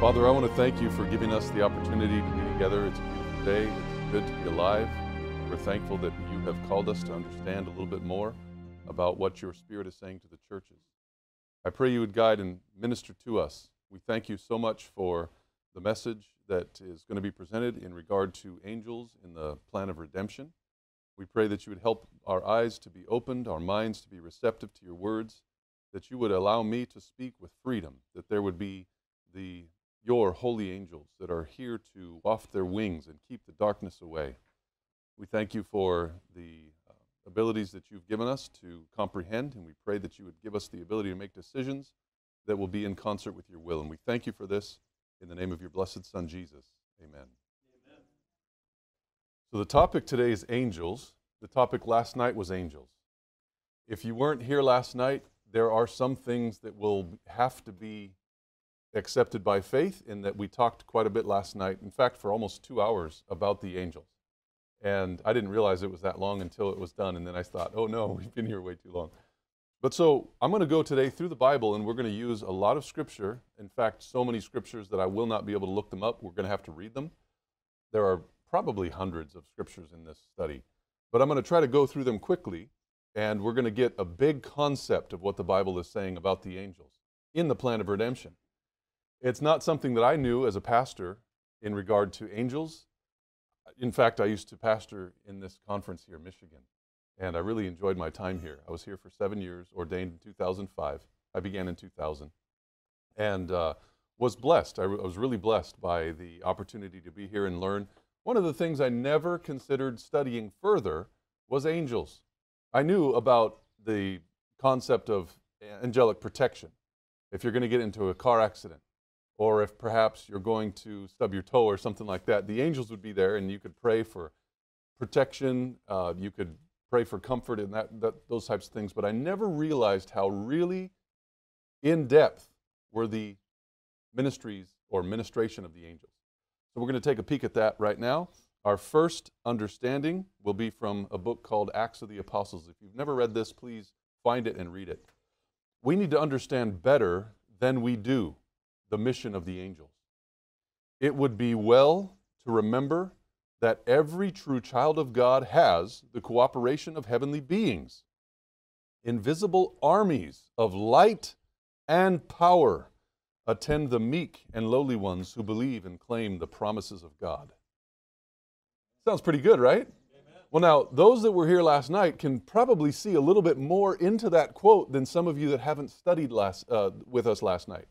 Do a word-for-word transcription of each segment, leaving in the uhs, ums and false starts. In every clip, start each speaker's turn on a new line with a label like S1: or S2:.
S1: Father, I want to thank you for giving us the opportunity to be together. It's a beautiful day. It's good to be alive. We're thankful that you have called us to understand a little bit more about what your Spirit is saying to the churches. I pray you would guide and minister to us. We thank you so much for the message that is going to be presented in regard to angels in the plan of redemption. We pray that you would help our eyes to be opened, our minds to be receptive to your words, that you would allow me to speak with freedom, that there would be the your holy angels that are here to waft their wings and keep the darkness away. We thank you for the uh, abilities that you've given us to comprehend, and we pray that you would give us the ability to make decisions that will be in concert with your will. And we thank you for this in the name of your blessed Son, Jesus. Amen. Amen. So the topic today is angels. The topic last night was angels. If you weren't here last night, there are some things that will have to be accepted by faith, in that we talked quite a bit last night, in fact for almost two hours, about the angels. And I didn't realize it was that long until it was done, and then I thought, oh no, we've been here way too long. But so I'm going to go today through the Bible, and we're going to use a lot of scripture. In fact, so many scriptures that I will not be able to look them up. We're going to have to read them. There are probably hundreds of scriptures in this study, but I'm going to try to go through them quickly, and we're going to get a big concept of what the Bible is saying about the angels in the plan of redemption. It's not something that I knew as a pastor in regard to angels. In fact, I used to pastor in this conference here in Michigan, and I really enjoyed my time here. I was here for seven years, ordained in two thousand five. I began in two thousand, and uh, was blessed. I, re- I was really blessed by the opportunity to be here and learn. One of the things I never considered studying further was angels. I knew about the concept of angelic protection. If you're going to get into a car accident, or if perhaps you're going to stub your toe or something like that, the angels would be there, and you could pray for protection, uh, you could pray for comfort and that, that, those types of things. But I never realized how really in-depth were the ministries or ministration of the angels. So we're going to take a peek at that right now. Our first understanding will be from a book called Acts of the Apostles. If you've never read this, please find it and read it. We need to understand better than we do the mission of the angels. It would be well to remember that every true child of God has the cooperation of heavenly beings. Invisible armies of light and power attend the meek and lowly ones who believe and claim the promises of God. Sounds pretty good, right? Amen. Well, now, those that were here last night can probably see a little bit more into that quote than some of you that haven't studied last, uh, with us last night.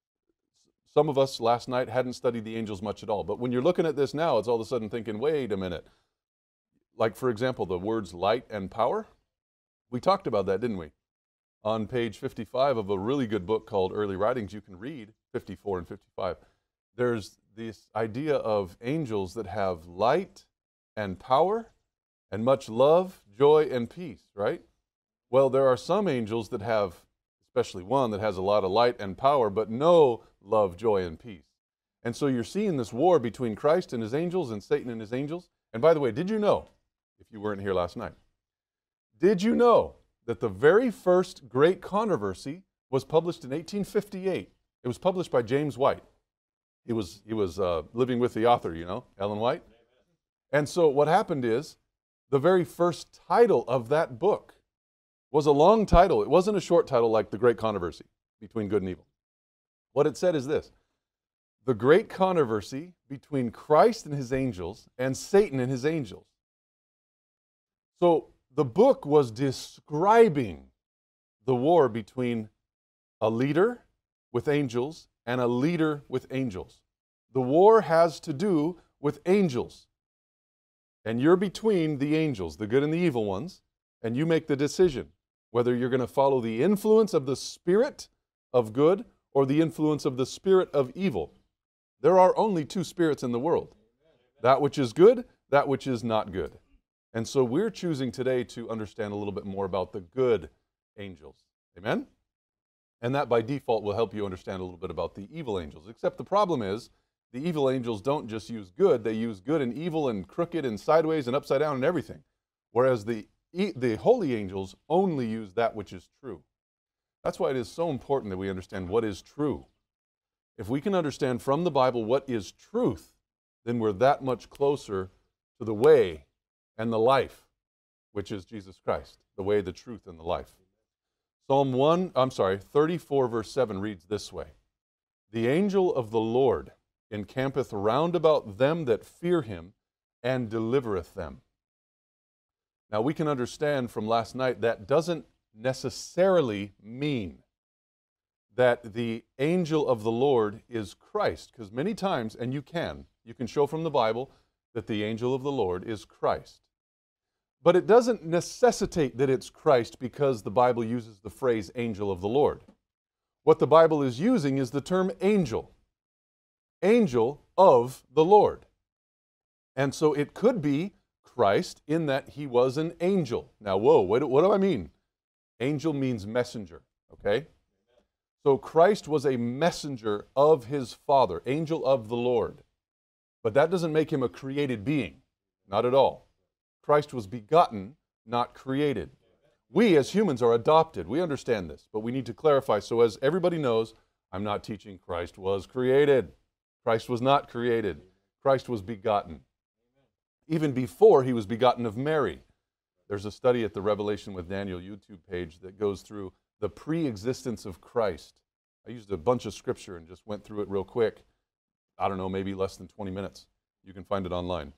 S1: Some of us last night hadn't studied the angels much at all. But when you're looking at this now, it's all of a sudden thinking, wait a minute. Like, for example, the words light and power. We talked about that, didn't we? On page fifty-five of a really good book called Early Writings, you can read fifty-four and fifty-five. There's this idea of angels that have light and power and much love, joy, and peace, right? Well, there are some angels that have, especially one that has a lot of light and power, but no love, joy, and peace. And so you're seeing this war between Christ and his angels and Satan and his angels. And by the way, did you know, if you weren't here last night, did you know that the very first great controversy was published in eighteen fifty-eight? It was published by James White. He was, he was uh, living with the author, you know, Ellen White. And so what happened is, the very first title of that book was a long title. It wasn't a short title like The Great Controversy Between Good and Evil. What it said is this: the great controversy between Christ and his angels and Satan and his angels. So the book was describing the war between a leader with angels and a leader with angels. The war has to do with angels. And you're between the angels, the good and the evil ones, and you make the decision whether you're going to follow the influence of the spirit of good or the influence of the spirit of evil. There are only two spirits in the world, that which is good, that which is not good. And so we're choosing today to understand a little bit more about the good angels. Amen? And that by default will help you understand a little bit about the evil angels. Except the problem is, the evil angels don't just use good, they use good and evil and crooked and sideways and upside down and everything. Whereas the, the holy angels only use that which is true. That's why it is so important that we understand what is true. If we can understand from the Bible what is truth, then we're that much closer to the way and the life, which is Jesus Christ, the way, the truth, and the life. Psalm one, I'm sorry, thirty-four verse seven reads this way: "The angel of the Lord encampeth round about them that fear him, and delivereth them." Now we can understand from last night that doesn't necessarily mean that the angel of the Lord is Christ, because many times, and you can, you can show from the Bible that the angel of the Lord is Christ. But it doesn't necessitate that it's Christ because the Bible uses the phrase angel of the Lord. What the Bible is using is the term angel. Angel of the Lord. And so it could be Christ in that he was an angel. Now, whoa, what, what do I mean? Angel means messenger, okay? So Christ was a messenger of his Father, angel of the Lord. But that doesn't make him a created being, not at all. Christ was begotten, not created. We as humans are adopted. We understand this, but we need to clarify. So as everybody knows, I'm not teaching Christ was created. Christ was not created. Christ was begotten. Even before he was begotten of Mary. There's a study at the Revelation with Daniel YouTube page that goes through the pre-existence of Christ. I used a bunch of scripture and just went through it real quick. I don't know, maybe less than twenty minutes. You can find it online.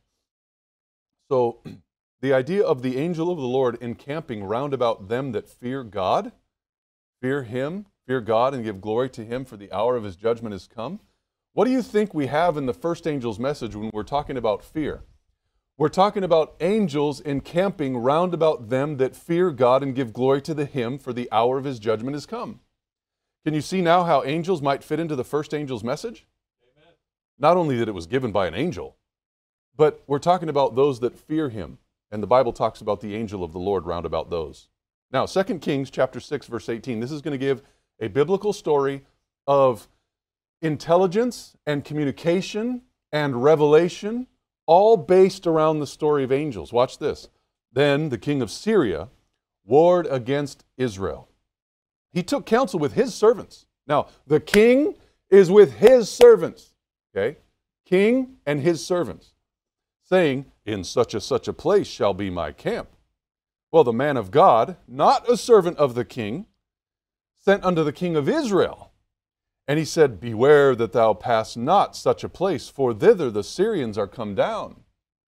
S1: So, the idea of the angel of the Lord encamping round about them that fear God, fear him, fear God, and give glory to him, for the hour of his judgment is come. What do you think we have in the first angel's message when we're talking about fear? We're talking about angels encamping round about them that fear God and give glory to the him, for the hour of his judgment is come. Can you see now how angels might fit into the first angel's message? Amen. Not only that it was given by an angel, but we're talking about those that fear him. And the Bible talks about the angel of the Lord round about those. Now, Second Kings chapter six, verse eighteen, this is going to give a biblical story of intelligence and communication and revelation, all based around the story of angels. Watch this. Then the king of Syria warred against Israel. He took counsel with his servants. Now, the king is with his servants. Okay? King and his servants, saying, "In such a such a place shall be my camp." Well, the man of God, not a servant of the king, sent unto the king of Israel. And he said, "Beware that thou pass not such a place, for thither the Syrians are come down."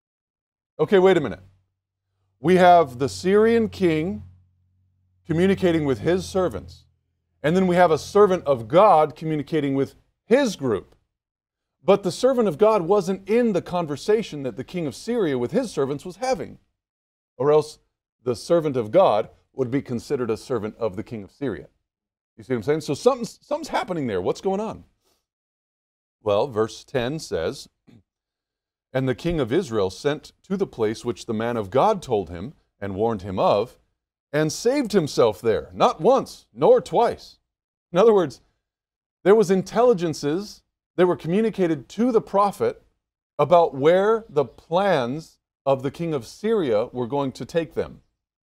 S1: Okay, wait a minute. We have the Syrian king communicating with his servants. And then we have a servant of God communicating with his group. But the servant of God wasn't in the conversation that the king of Syria with his servants was having. Or else the servant of God would be considered a servant of the king of Syria. You see what I'm saying? So something's, something's happening there. What's going on? Well, verse ten says, "And the king of Israel sent to the place which the man of God told him and warned him of, and saved himself there, not once, nor twice." In other words, there was intelligences that were communicated to the prophet about where the plans of the king of Syria were going to take them.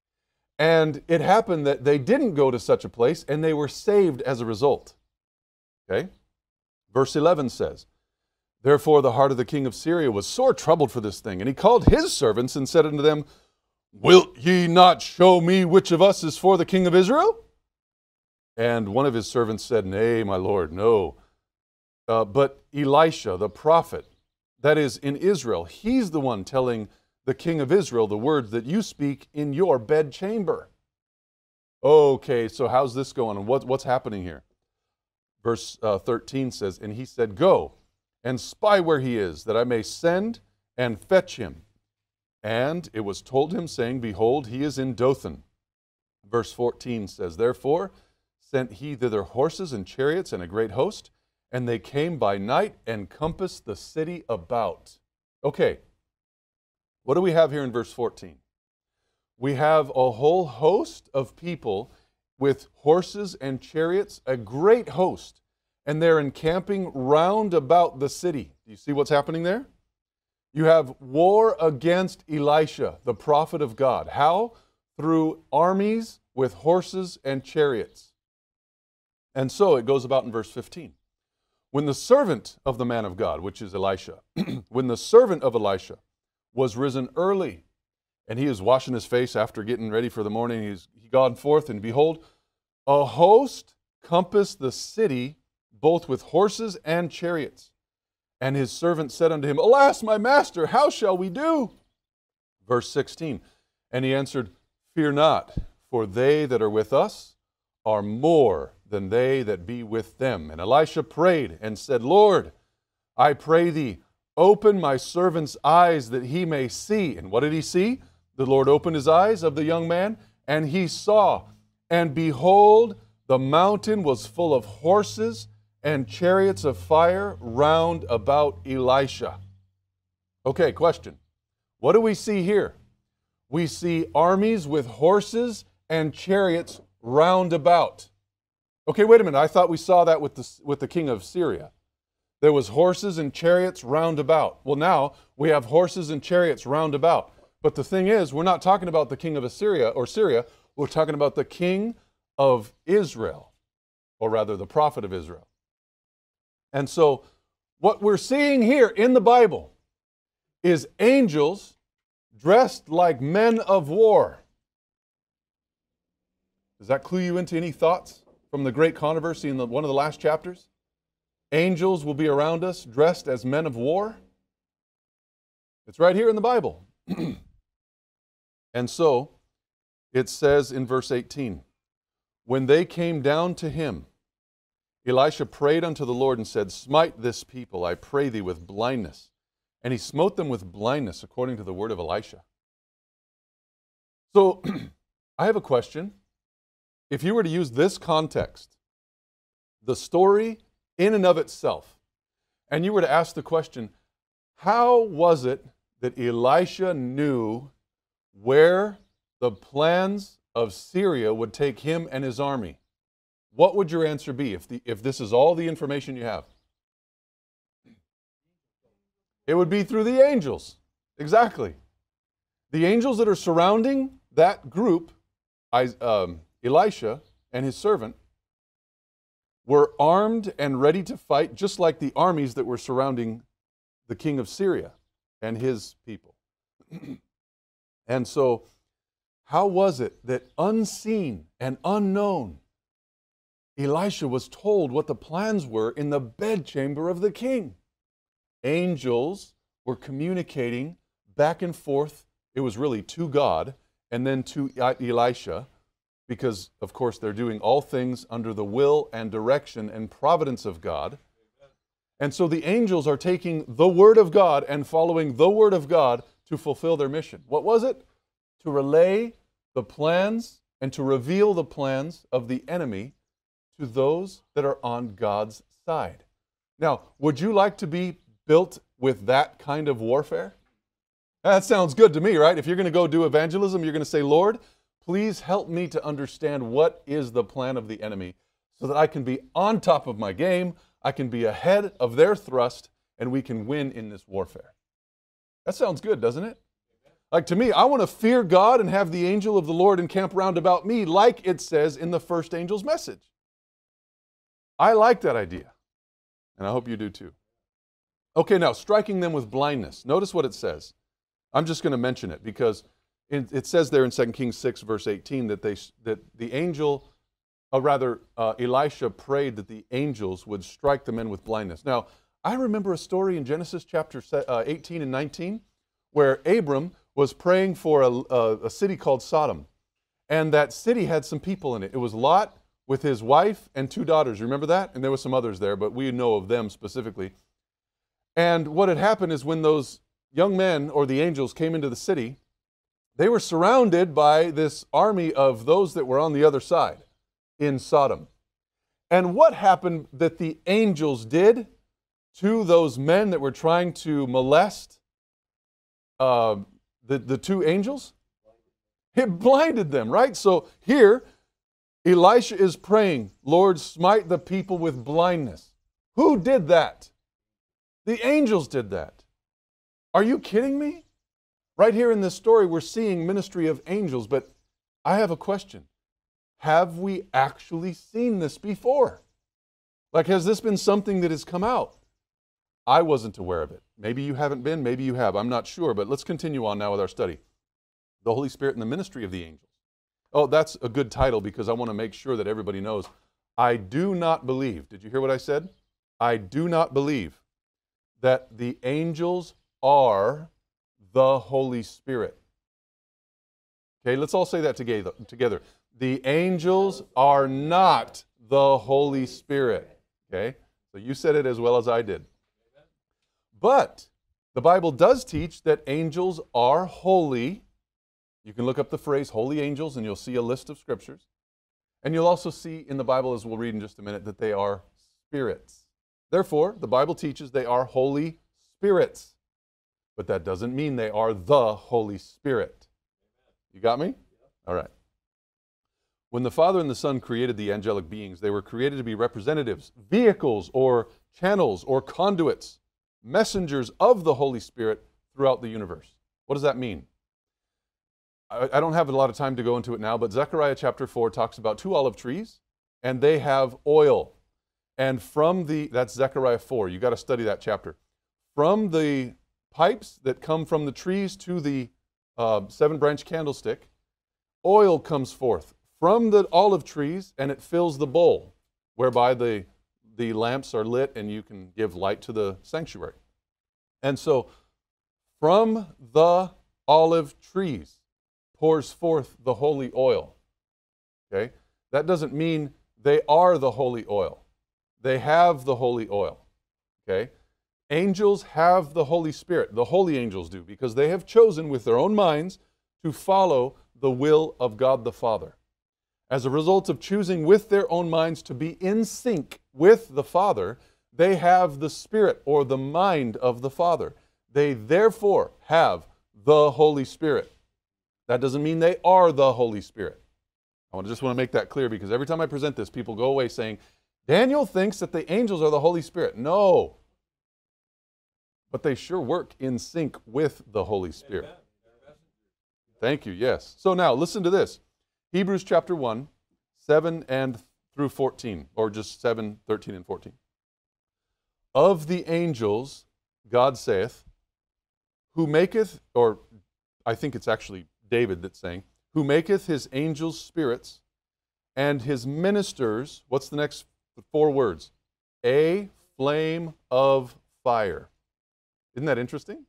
S1: And it happened that they didn't go to such a place, and they were saved as a result. Okay? Verse eleven says, "Therefore the heart of the king of Syria was sore troubled for this thing, and he called his servants and said unto them, Wilt ye not show me which of us is for the king of Israel? And one of his servants said, Nay, my lord, no. Uh, but Elisha, the prophet, that is in Israel, he's the one telling the king of Israel the words that you speak in your bedchamber." Okay, so how's this going on? What, what's happening here? Verse uh, thirteen says, "And he said, Go and spy where he is, that I may send and fetch him. And it was told him, saying, Behold, he is in Dothan." Verse fourteen says, "Therefore sent he thither horses and chariots and a great host, and they came by night and compassed the city about." Okay, what do we have here in verse fourteen? We have a whole host of people with horses and chariots, a great host, and they're encamping round about the city. Do you see what's happening there? You have war against Elisha, the prophet of God. How? Through armies with horses and chariots. And so it goes about in verse fifteen. When the servant of the man of God, which is Elisha, when the servant of Elisha was risen early, and he is washing his face after getting ready for the morning, he's he gone forth, and behold, a host compassed the city, both with horses and chariots. And his servant said unto him, Alas, my master, how shall we do? Verse sixteen, and he answered, Fear not, for they that are with us are more than they that be with them. And Elisha prayed and said, Lord, I pray thee, open my servant's eyes that he may see. And what did he see? The Lord opened his eyes of the young man, and he saw, and behold, the mountain was full of horses and chariots of fire round about Elisha. Okay, question. What do we see here? We see armies with horses and chariots round about. Okay, wait a minute. I thought we saw that with the, with the king of Syria. There was horses and chariots round about. Well, now we have horses and chariots round about. But the thing is, we're not talking about the king of Assyria or Syria. We're talking about the king of Israel, or rather the prophet of Israel. And so what we're seeing here in the Bible is angels dressed like men of war. Does that clue you into any thoughts from the great controversy in the, one of the last chapters? Angels will be around us dressed as men of war. It's right here in the Bible. And so it says in verse eighteen, when they came down to him, Elisha prayed unto the Lord and said, Smite this people, I pray thee, with blindness. And he smote them with blindness according to the word of Elisha. So I have a question. If you were to use this context, the story in and of itself, and you were to ask the question, how was it that Elisha knew where the plans of Syria would take him and his army? What would your answer be if, the, if this is all the information you have? It would be through the angels. Exactly. The angels that are surrounding that group, I, um, Elisha and his servant, were armed and ready to fight, just like the armies that were surrounding the king of Syria and his people. And so, how was it that unseen and unknown, Elisha was told what the plans were in the bedchamber of the king? Angels were communicating back and forth. It was really to God and then to Elisha, because, of course, they're doing all things under the will and direction and providence of God. And so the angels are taking the Word of God and following the Word of God to fulfill their mission. What was it? To relay the plans and to reveal the plans of the enemy to those that are on God's side. Now, would you like to be built with that kind of warfare? That sounds good to me, right? If you're going to go do evangelism, you're going to say, Lord, please help me to understand what is the plan of the enemy so that I can be on top of my game, I can be ahead of their thrust, and we can win in this warfare. That sounds good, doesn't it? Like, to me, I want to fear God and have the angel of the Lord encamp round about me, like it says in the first angel's message. I like that idea, and I hope you do too. Okay, now, striking them with blindness. Notice what it says. I'm just going to mention it because it, it says there in Second Kings six, verse eighteen, that, they, that the angel, or rather, uh, Elisha prayed that the angels would strike the men with blindness. Now, I remember a story in Genesis chapter eighteen and nineteen where Abram was praying for a, a, a city called Sodom. And that city had some people in it. It was Lot with his wife and two daughters. Remember that? And there were some others there, but we know of them specifically. And what had happened is when those young men, or the angels, came into the city, they were surrounded by this army of those that were on the other side in Sodom. And what happened that the angels did to those men that were trying to molest uh, the, the two angels? It blinded them, right? So here, Elisha is praying, Lord, smite the people with blindness. Who did that? The angels did that. Are you kidding me? Right here in this story, we're seeing ministry of angels, but I have a question. Have we actually seen this before? Like, has this been something that has come out? I wasn't aware of it. Maybe you haven't been, maybe you have. I'm not sure, but let's continue on now with our study. The Holy Spirit and the ministry of the angels. Oh, that's a good title because I want to make sure that everybody knows. I do not believe, did you hear what I said? I do not believe that the angels are the Holy Spirit. Okay, let's all say that together. together. The angels are not the Holy Spirit. Okay, so you said it as well as I did. But the Bible does teach that angels are holy. You can look up the phrase holy angels and you'll see a list of scriptures. And you'll also see in the Bible, as we'll read in just a minute, that they are spirits. Therefore, the Bible teaches they are holy spirits. But that doesn't mean they are the Holy Spirit. You got me? All right. When the Father and the Son created the angelic beings, they were created to be representatives, vehicles, or channels, or conduits, messengers of the Holy Spirit throughout the universe. What does that mean? I don't have a lot of time to go into it now, but Zechariah chapter four talks about two olive trees, and they have oil. And from the, that's Zechariah four, you got to study that chapter. From the pipes that come from the trees to the uh, seven-branch candlestick, oil comes forth from the olive trees, and it fills the bowl, whereby the, the lamps are lit, and you can give light to the sanctuary. And so, from the olive trees, pours forth the holy oil. Okay? That doesn't mean they are the holy oil. They have the holy oil. Okay? Angels have the Holy Spirit. The holy angels do, because they have chosen with their own minds to follow the will of God the Father. As a result of choosing with their own minds to be in sync with the Father, they have the Spirit or the mind of the Father. They therefore have the Holy Spirit. That doesn't mean they are the Holy Spirit. I just want to make that clear because every time I present this, people go away saying, Daniel thinks that the angels are the Holy Spirit. No. But they sure work in sync with the Holy Spirit. Thank you, yes. So now, listen to this. Hebrews chapter one, seven and through fourteen, or just seven, thirteen, and fourteen. Of the angels, God saith, who maketh, or I think it's actually David that's saying, who maketh his angels spirits and his ministers, what's the next four words? A flame of fire. Isn't that interesting?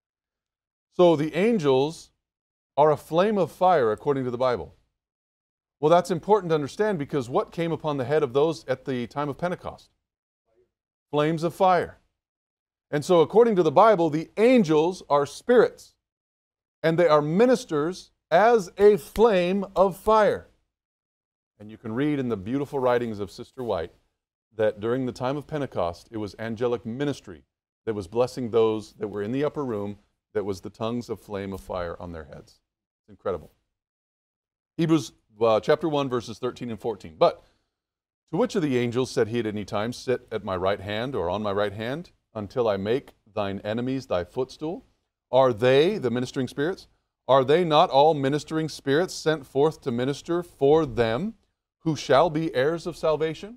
S1: So the angels are a flame of fire according to the Bible. Well, that's important to understand because what came upon the head of those at the time of Pentecost? Flames of fire. And so according to the Bible, the angels are spirits. And they are ministers as a flame of fire. And you can read in the beautiful writings of Sister White that during the time of Pentecost, it was angelic ministry that was blessing those that were in the upper room, that was the tongues of flame of fire on their heads. It's incredible. Hebrews uh, chapter one, verses thirteen and fourteen. But to which of the angels said he at any time, sit at my right hand or on my right hand until I make thine enemies thy footstool? Are they, the ministering spirits, are they not all ministering spirits sent forth to minister for them who shall be heirs of salvation?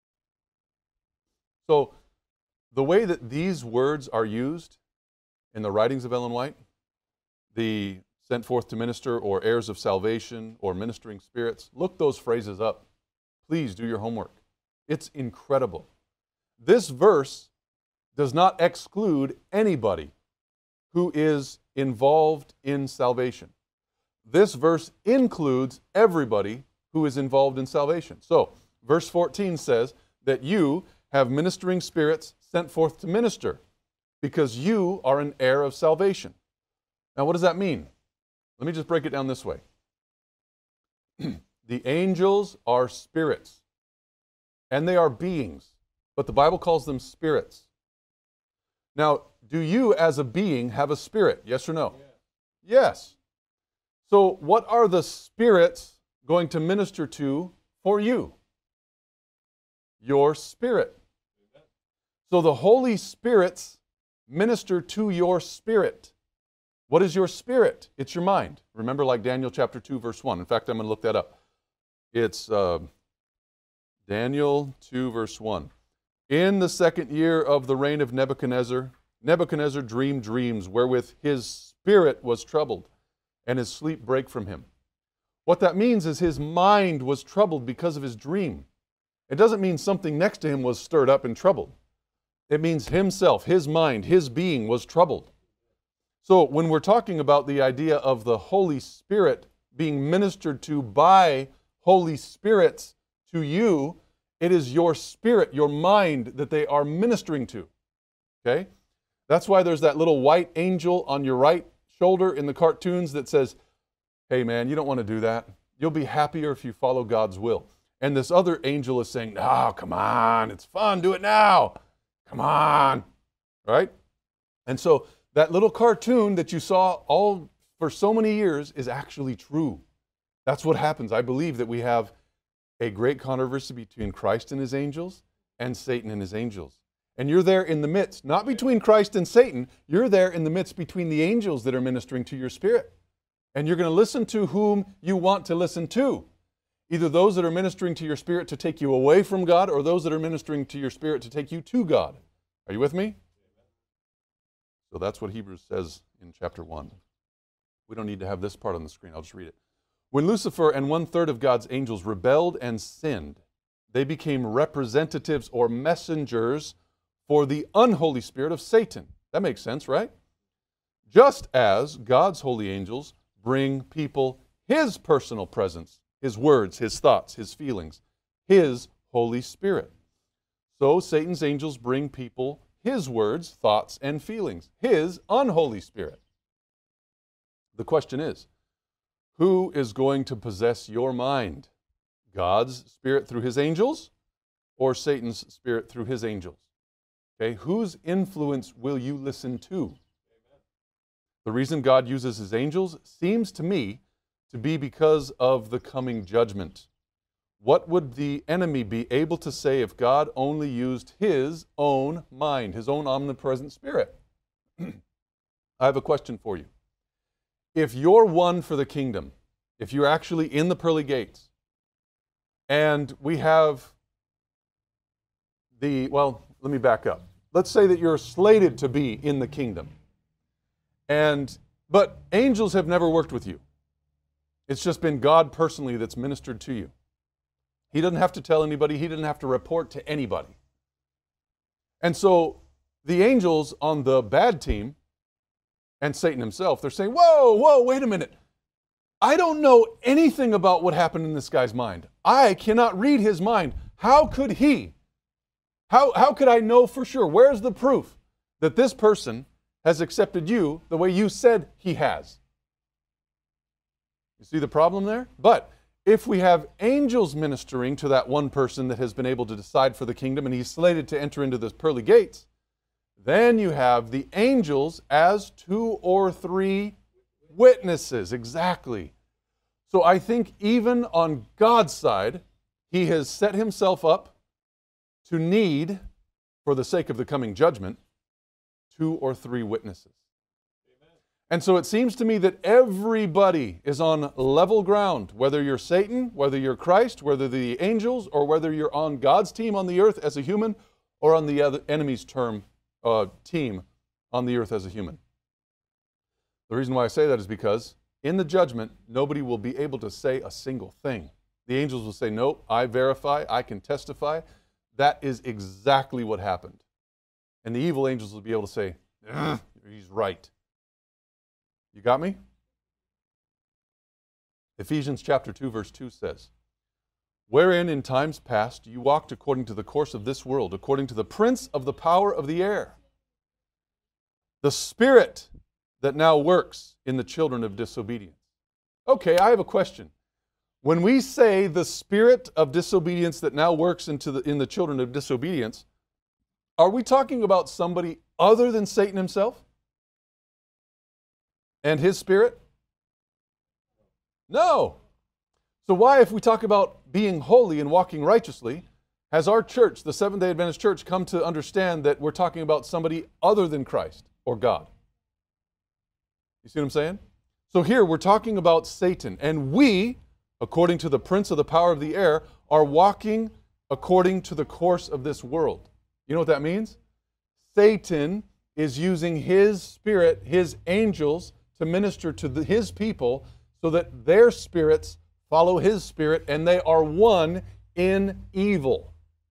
S1: So, the way that these words are used in the writings of Ellen White, the sent forth to minister or heirs of salvation or ministering spirits, look those phrases up. Please do your homework. It's incredible. This verse does not exclude anybody who is involved in salvation. This verse includes everybody who is involved in salvation. So, verse fourteen says that you have ministering spirits sent forth to minister because you are an heir of salvation. Now, what does that mean? Let me just break it down this way. The angels are spirits, and they are beings, but the Bible calls them spirits. Now, do you as a being have a spirit? Yes or no? Yeah. Yes. So what are the spirits going to minister to for you? Your spirit. Amen. So the Holy Spirits minister to your spirit. What is your spirit? It's your mind. Remember, like Daniel chapter two, verse one. In fact, I'm going to look that up. It's uh, Daniel two, verse one. In the second year of the reign of Nebuchadnezzar, Nebuchadnezzar dreamed dreams wherewith his spirit was troubled, and his sleep brake from him. What that means is his mind was troubled because of his dream. It doesn't mean something next to him was stirred up and troubled. It means himself, his mind, his being was troubled. So when we're talking about the idea of the Holy Spirit being ministered to by Holy Spirits to you, it is your spirit, your mind that they are ministering to. Okay? That's why there's that little white angel on your right shoulder in the cartoons that says, hey man, you don't want to do that. You'll be happier if you follow God's will. And this other angel is saying, oh, come on, it's fun, do it now. Come on, right? And so that little cartoon that you saw all for so many years is actually true. That's what happens. I believe that we have a great controversy between Christ and his angels and Satan and his angels. And you're there in the midst, not between Christ and Satan, you're there in the midst between the angels that are ministering to your spirit. And you're going to listen to whom you want to listen to. Either those that are ministering to your spirit to take you away from God, or those that are ministering to your spirit to take you to God. Are you with me? So that's what Hebrews says in chapter one. We don't need to have this part on the screen. I'll just read it. When Lucifer and one-third of God's angels rebelled and sinned, they became representatives or messengers for the unholy spirit of Satan. That makes sense, right? Just as God's holy angels bring people his personal presence, his words, his thoughts, his feelings, his Holy Spirit. So Satan's angels bring people his words, thoughts, and feelings, his unholy spirit. The question is, who is going to possess your mind? God's spirit through his angels, or Satan's spirit through his angels? Okay, whose influence will you listen to? The reason God uses his angels seems to me to be because of the coming judgment. What would the enemy be able to say if God only used his own mind, his own omnipresent spirit? I have a question for you. If you're one for the kingdom, if you're actually in the pearly gates, and we have the, well, let me back up. Let's say that you're slated to be in the kingdom. And, but angels have never worked with you. It's just been God personally that's ministered to you. He doesn't have to tell anybody. He doesn't have to report to anybody. And so the angels on the bad team and Satan himself, they're saying, whoa, whoa, wait a minute. I don't know anything about what happened in this guy's mind. I cannot read his mind. How could he? How, how could I know for sure? Where's the proof that this person has accepted you the way you said he has? You see the problem there? But if we have angels ministering to that one person that has been able to decide for the kingdom and he's slated to enter into the pearly gates, then you have the angels as two or three witnesses. Exactly. So I think even on God's side, he has set himself up to need, for the sake of the coming judgment, two or three witnesses. Amen. And so it seems to me that everybody is on level ground, whether you're Satan, whether you're Christ, whether the angels, or whether you're on God's team on the earth as a human, or on the other enemy's term, uh, team on the earth as a human. The reason why I say that is because in the judgment, nobody will be able to say a single thing. The angels will say, no, I verify, I can testify. That is exactly what happened. And the evil angels will be able to say, he's right. You got me? Ephesians chapter two, verse two says, wherein in times past you walked according to the course of this world, according to the prince of the power of the air, the spirit that now works in the children of disobedience. Okay, I have a question. When we say the spirit of disobedience that now works into the, in the children of disobedience, are we talking about somebody other than Satan himself and his spirit? No. So why, if we talk about being holy and walking righteously, has our church, the Seventh-day Adventist Church, come to understand that we're talking about somebody other than Christ or God? You see what I'm saying? So here we're talking about Satan, and we, according to the prince of the power of the air, are walking according to the course of this world. You know what that means? Satan is using his spirit, his angels, to minister to the, his people so that their spirits follow his spirit and they are one in evil.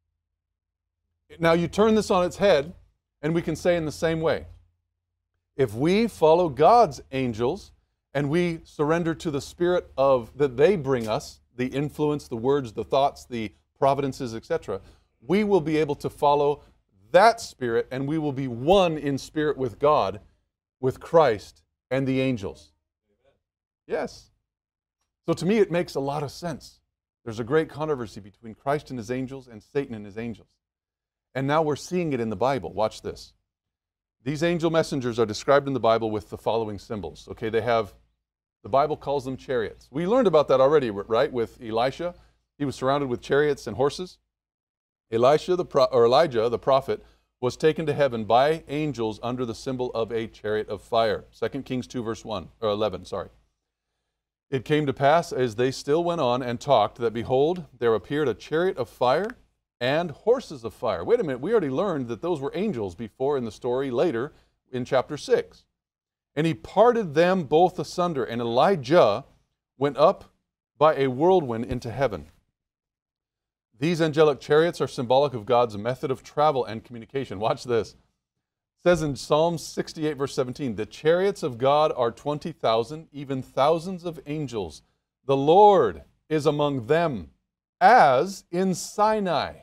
S1: Now you turn this on its head and we can say in the same way, if we follow God's angels and we surrender to the spirit of that they bring us, the influence, the words, the thoughts, the providences, et cetera, we will be able to follow that spirit and we will be one in spirit with God, with Christ and the angels. Yes. So to me it makes a lot of sense. There's a great controversy between Christ and his angels and Satan and his angels. And now we're seeing it in the Bible. Watch this. These angel messengers are described in the Bible with the following symbols. Okay, they have, the Bible calls them chariots. We learned about that already, right, with Elisha. He was surrounded with chariots and horses. Elisha, the pro- or Elijah, the prophet, was taken to heaven by angels under the symbol of a chariot of fire. Second Kings two, verse one, or eleven, sorry. It came to pass, as they still went on and talked, that behold, there appeared a chariot of fire and horses of fire. Wait a minute, we already learned that those were angels before in the story later in chapter six. And he parted them both asunder, and Elijah went up by a whirlwind into heaven. These angelic chariots are symbolic of God's method of travel and communication. Watch this. It says in Psalm sixty-eight, verse seventeen, the chariots of God are twenty thousand, even thousands of angels. The Lord is among them, as in Sinai,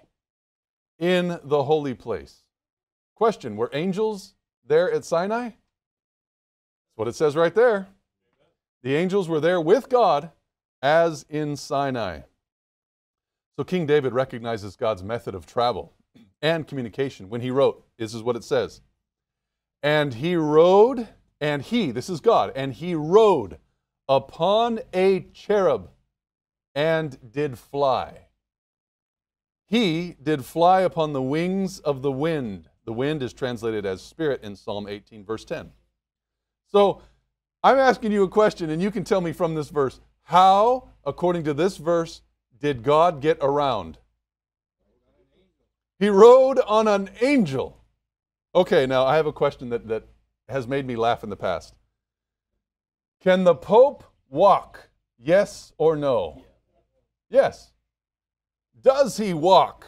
S1: in the holy place. Question, were angels there at Sinai? That's what it says right there. The angels were there with God, as in Sinai. So King David recognizes God's method of travel and communication when he wrote, this is what it says, and he rode, and he, this is God, and he rode upon a cherub and did fly. He did fly upon the wings of the wind. The wind is translated as spirit in Psalm eighteen, verse ten. So I'm asking you a question, and you can tell me from this verse, how, according to this verse, did God get around? He rode on an angel. Okay, now I have a question that, that has made me laugh in the past. Can the Pope walk? Yes or no? Yes. Does he walk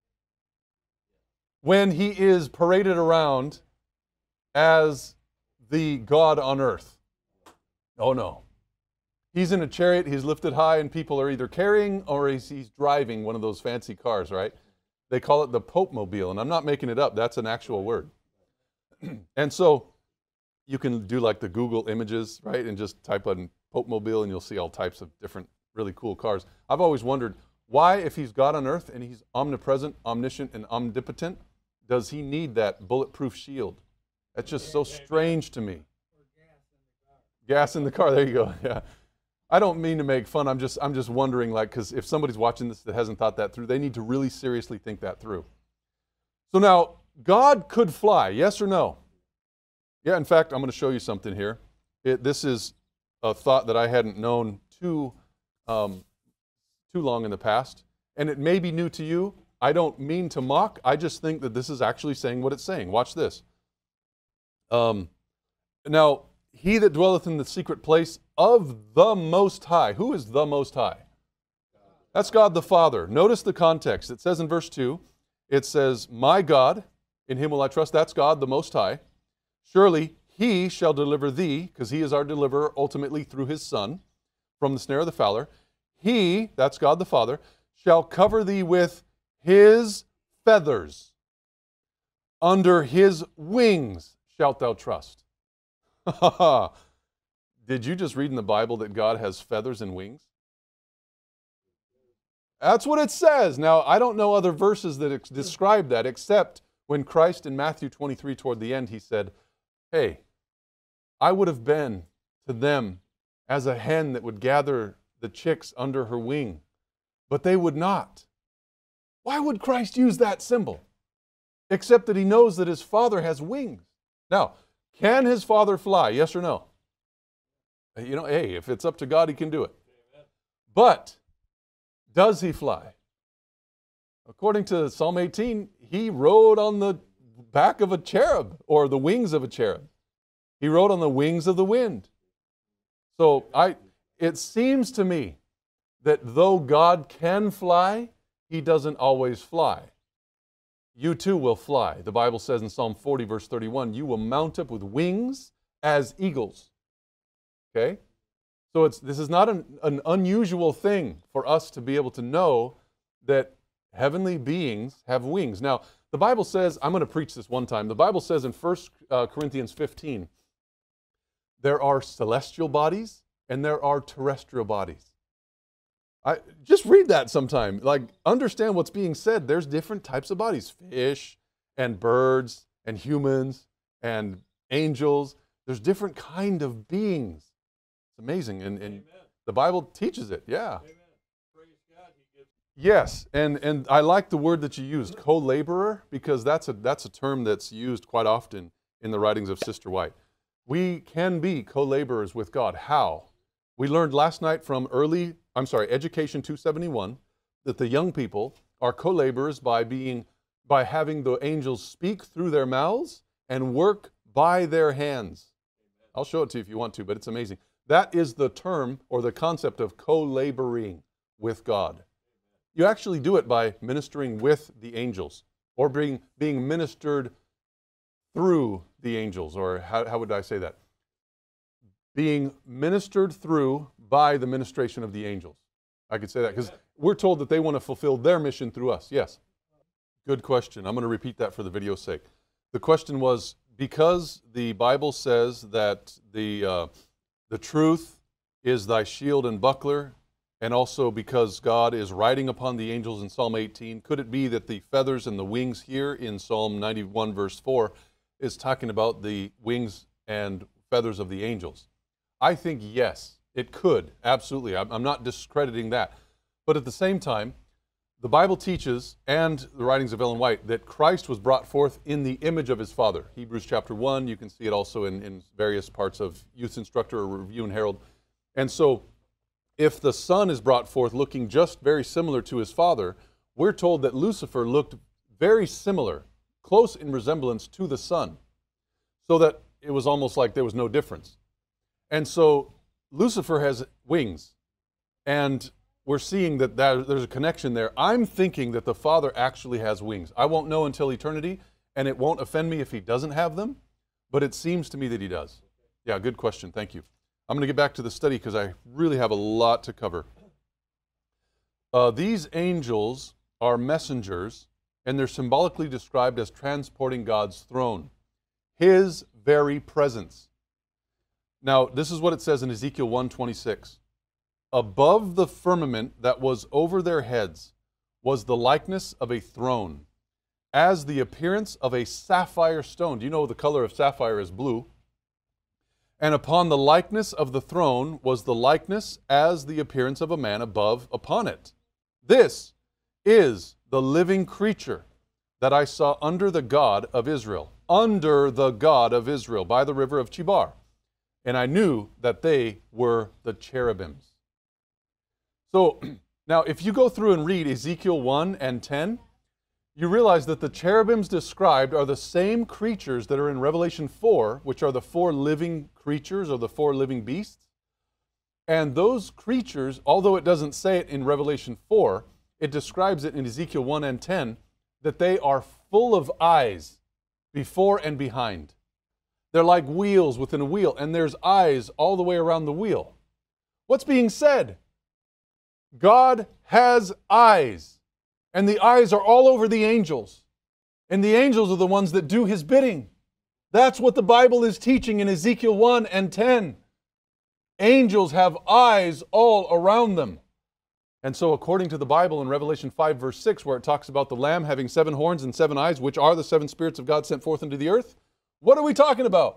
S1: when he is paraded around as the God on earth? Oh no. He's in a chariot, he's lifted high, and people are either carrying or he's, he's driving one of those fancy cars, right? They call it the Pope-mobile, and I'm not making it up. That's an actual word. And so you can do like the Google images, right, and just type in Pope-mobile, and you'll see all types of different really cool cars. I've always wondered, why, if he's God on earth and he's omnipresent, omniscient, and omnipotent, does he need that bulletproof shield? That's just so strange to me. Gas in the car, there you go, yeah. I don't mean to make fun. I'm just, I'm just wondering, like, because if somebody's watching this that hasn't thought that through, they need to really seriously think that through. So now, God could fly, yes or no? Yeah, in fact, I'm going to show you something here. It, this is a thought that I hadn't known too, um, too long in the past, and it may be new to you. I don't mean to mock. I just think that this is actually saying what it's saying. Watch this. Um, now, he that dwelleth in the secret place of the Most High. Who is the Most High? That's God the Father. Notice the context. It says in verse two, it says, my God, in him will I trust. That's God the Most High. Surely he shall deliver thee, because he is our deliverer ultimately through his Son, from the snare of the fowler. He, that's God the Father, shall cover thee with his feathers. Under his wings shalt thou trust. Did you just read in the Bible that God has feathers and wings? That's what it says. Now, I don't know other verses that ex- describe that, except when Christ in Matthew twenty-three, toward the end, he said, hey, I would have been to them as a hen that would gather the chicks under her wing, but they would not. Why would Christ use that symbol? Except that he knows that his Father has wings. Now, can his Father fly? Yes or no? You know, hey, if it's up to God, he can do it. But does he fly? According to Psalm eighteen, he rode on the back of a cherub, or the wings of a cherub. He rode on the wings of the wind. So I, it seems to me that though God can fly, he doesn't always fly. You too will fly. The Bible says in Psalm forty, verse thirty-one, you will mount up with wings as eagles. Okay? So it's, this is not an, an unusual thing for us to be able to know that heavenly beings have wings. Now, the Bible says, I'm going to preach this one time. The Bible says in First Corinthians fifteen, there are celestial bodies and there are terrestrial bodies. I, just read that sometime. Like, understand what's being said. There's different types of bodies. Fish and birds and humans and angels. There's different kind of beings. It's amazing. And, and the Bible teaches it. Yeah.
S2: Amen. Praise God. He gives...
S1: Yes. And, and I like the word that you used, co-laborer, because that's a, that's a term that's used quite often in the writings of Sister White. We can be co-laborers with God. How? We learned last night from early, I'm sorry, Education two seventy-one, that the young people are co-laborers by being, by having the angels speak through their mouths and work by their hands. I'll show it to you if you want to, but it's amazing. That is the term or the concept of co-laboring with God. You actually do it by ministering with the angels, or being, being ministered through the angels, or how, how would I say that? Being ministered through by the ministration of the angels. I could say that because we're told that they want to fulfill their mission through us. Yes. Good question. I'm going to repeat that for the video's sake. The question was, because the Bible says that the, uh, the truth is thy shield and buckler, and also because God is riding upon the angels in Psalm eighteen, could it be that the feathers and the wings here in Psalm ninety-one verse four is talking about the wings and feathers of the angels? I think yes, it could, absolutely. I'm not discrediting that. But at the same time, the Bible teaches, and the writings of Ellen White, that Christ was brought forth in the image of his Father. Hebrews chapter one, you can see it also in, in various parts of Youth Instructor or Review and Herald. And so, if the Son is brought forth looking just very similar to his Father, we're told that Lucifer looked very similar, close in resemblance to the Son, so that it was almost like there was no difference. And so Lucifer has wings, and we're seeing that, that there's a connection there. I'm thinking that the Father actually has wings. I won't know until eternity, and it won't offend me if he doesn't have them, but it seems to me that he does. Yeah, good question. Thank you. I'm going to get back to the study because I really have a lot to cover. Uh, these angels are messengers, and they're symbolically described as transporting God's throne, his very presence. Now, this is what it says in Ezekiel one twenty-six. Above the firmament that was over their heads was the likeness of a throne, as the appearance of a sapphire stone. Do you know the color of sapphire is blue? And upon the likeness of the throne was the likeness as the appearance of a man above upon it. This is the living creature that I saw under the God of Israel, under the God of Israel, by the river of Chebar. And I knew that they were the cherubims. So, now if you go through and read Ezekiel one and ten, you realize that the cherubims described are the same creatures that are in Revelation four, which are the four living creatures or the four living beasts. And those creatures, although it doesn't say it in Revelation four, it describes it in Ezekiel one and ten, that they are full of eyes before and behind. They're like wheels within a wheel, and there's eyes all the way around the wheel. What's being said? God has eyes, and the eyes are all over the angels, and the angels are the ones that do his bidding. That's what the Bible is teaching in Ezekiel one and ten. Angels have eyes all around them. And so according to the Bible in Revelation five verse six, where it talks about the Lamb having seven horns and seven eyes, which are the seven spirits of God sent forth into the earth, what are we talking about?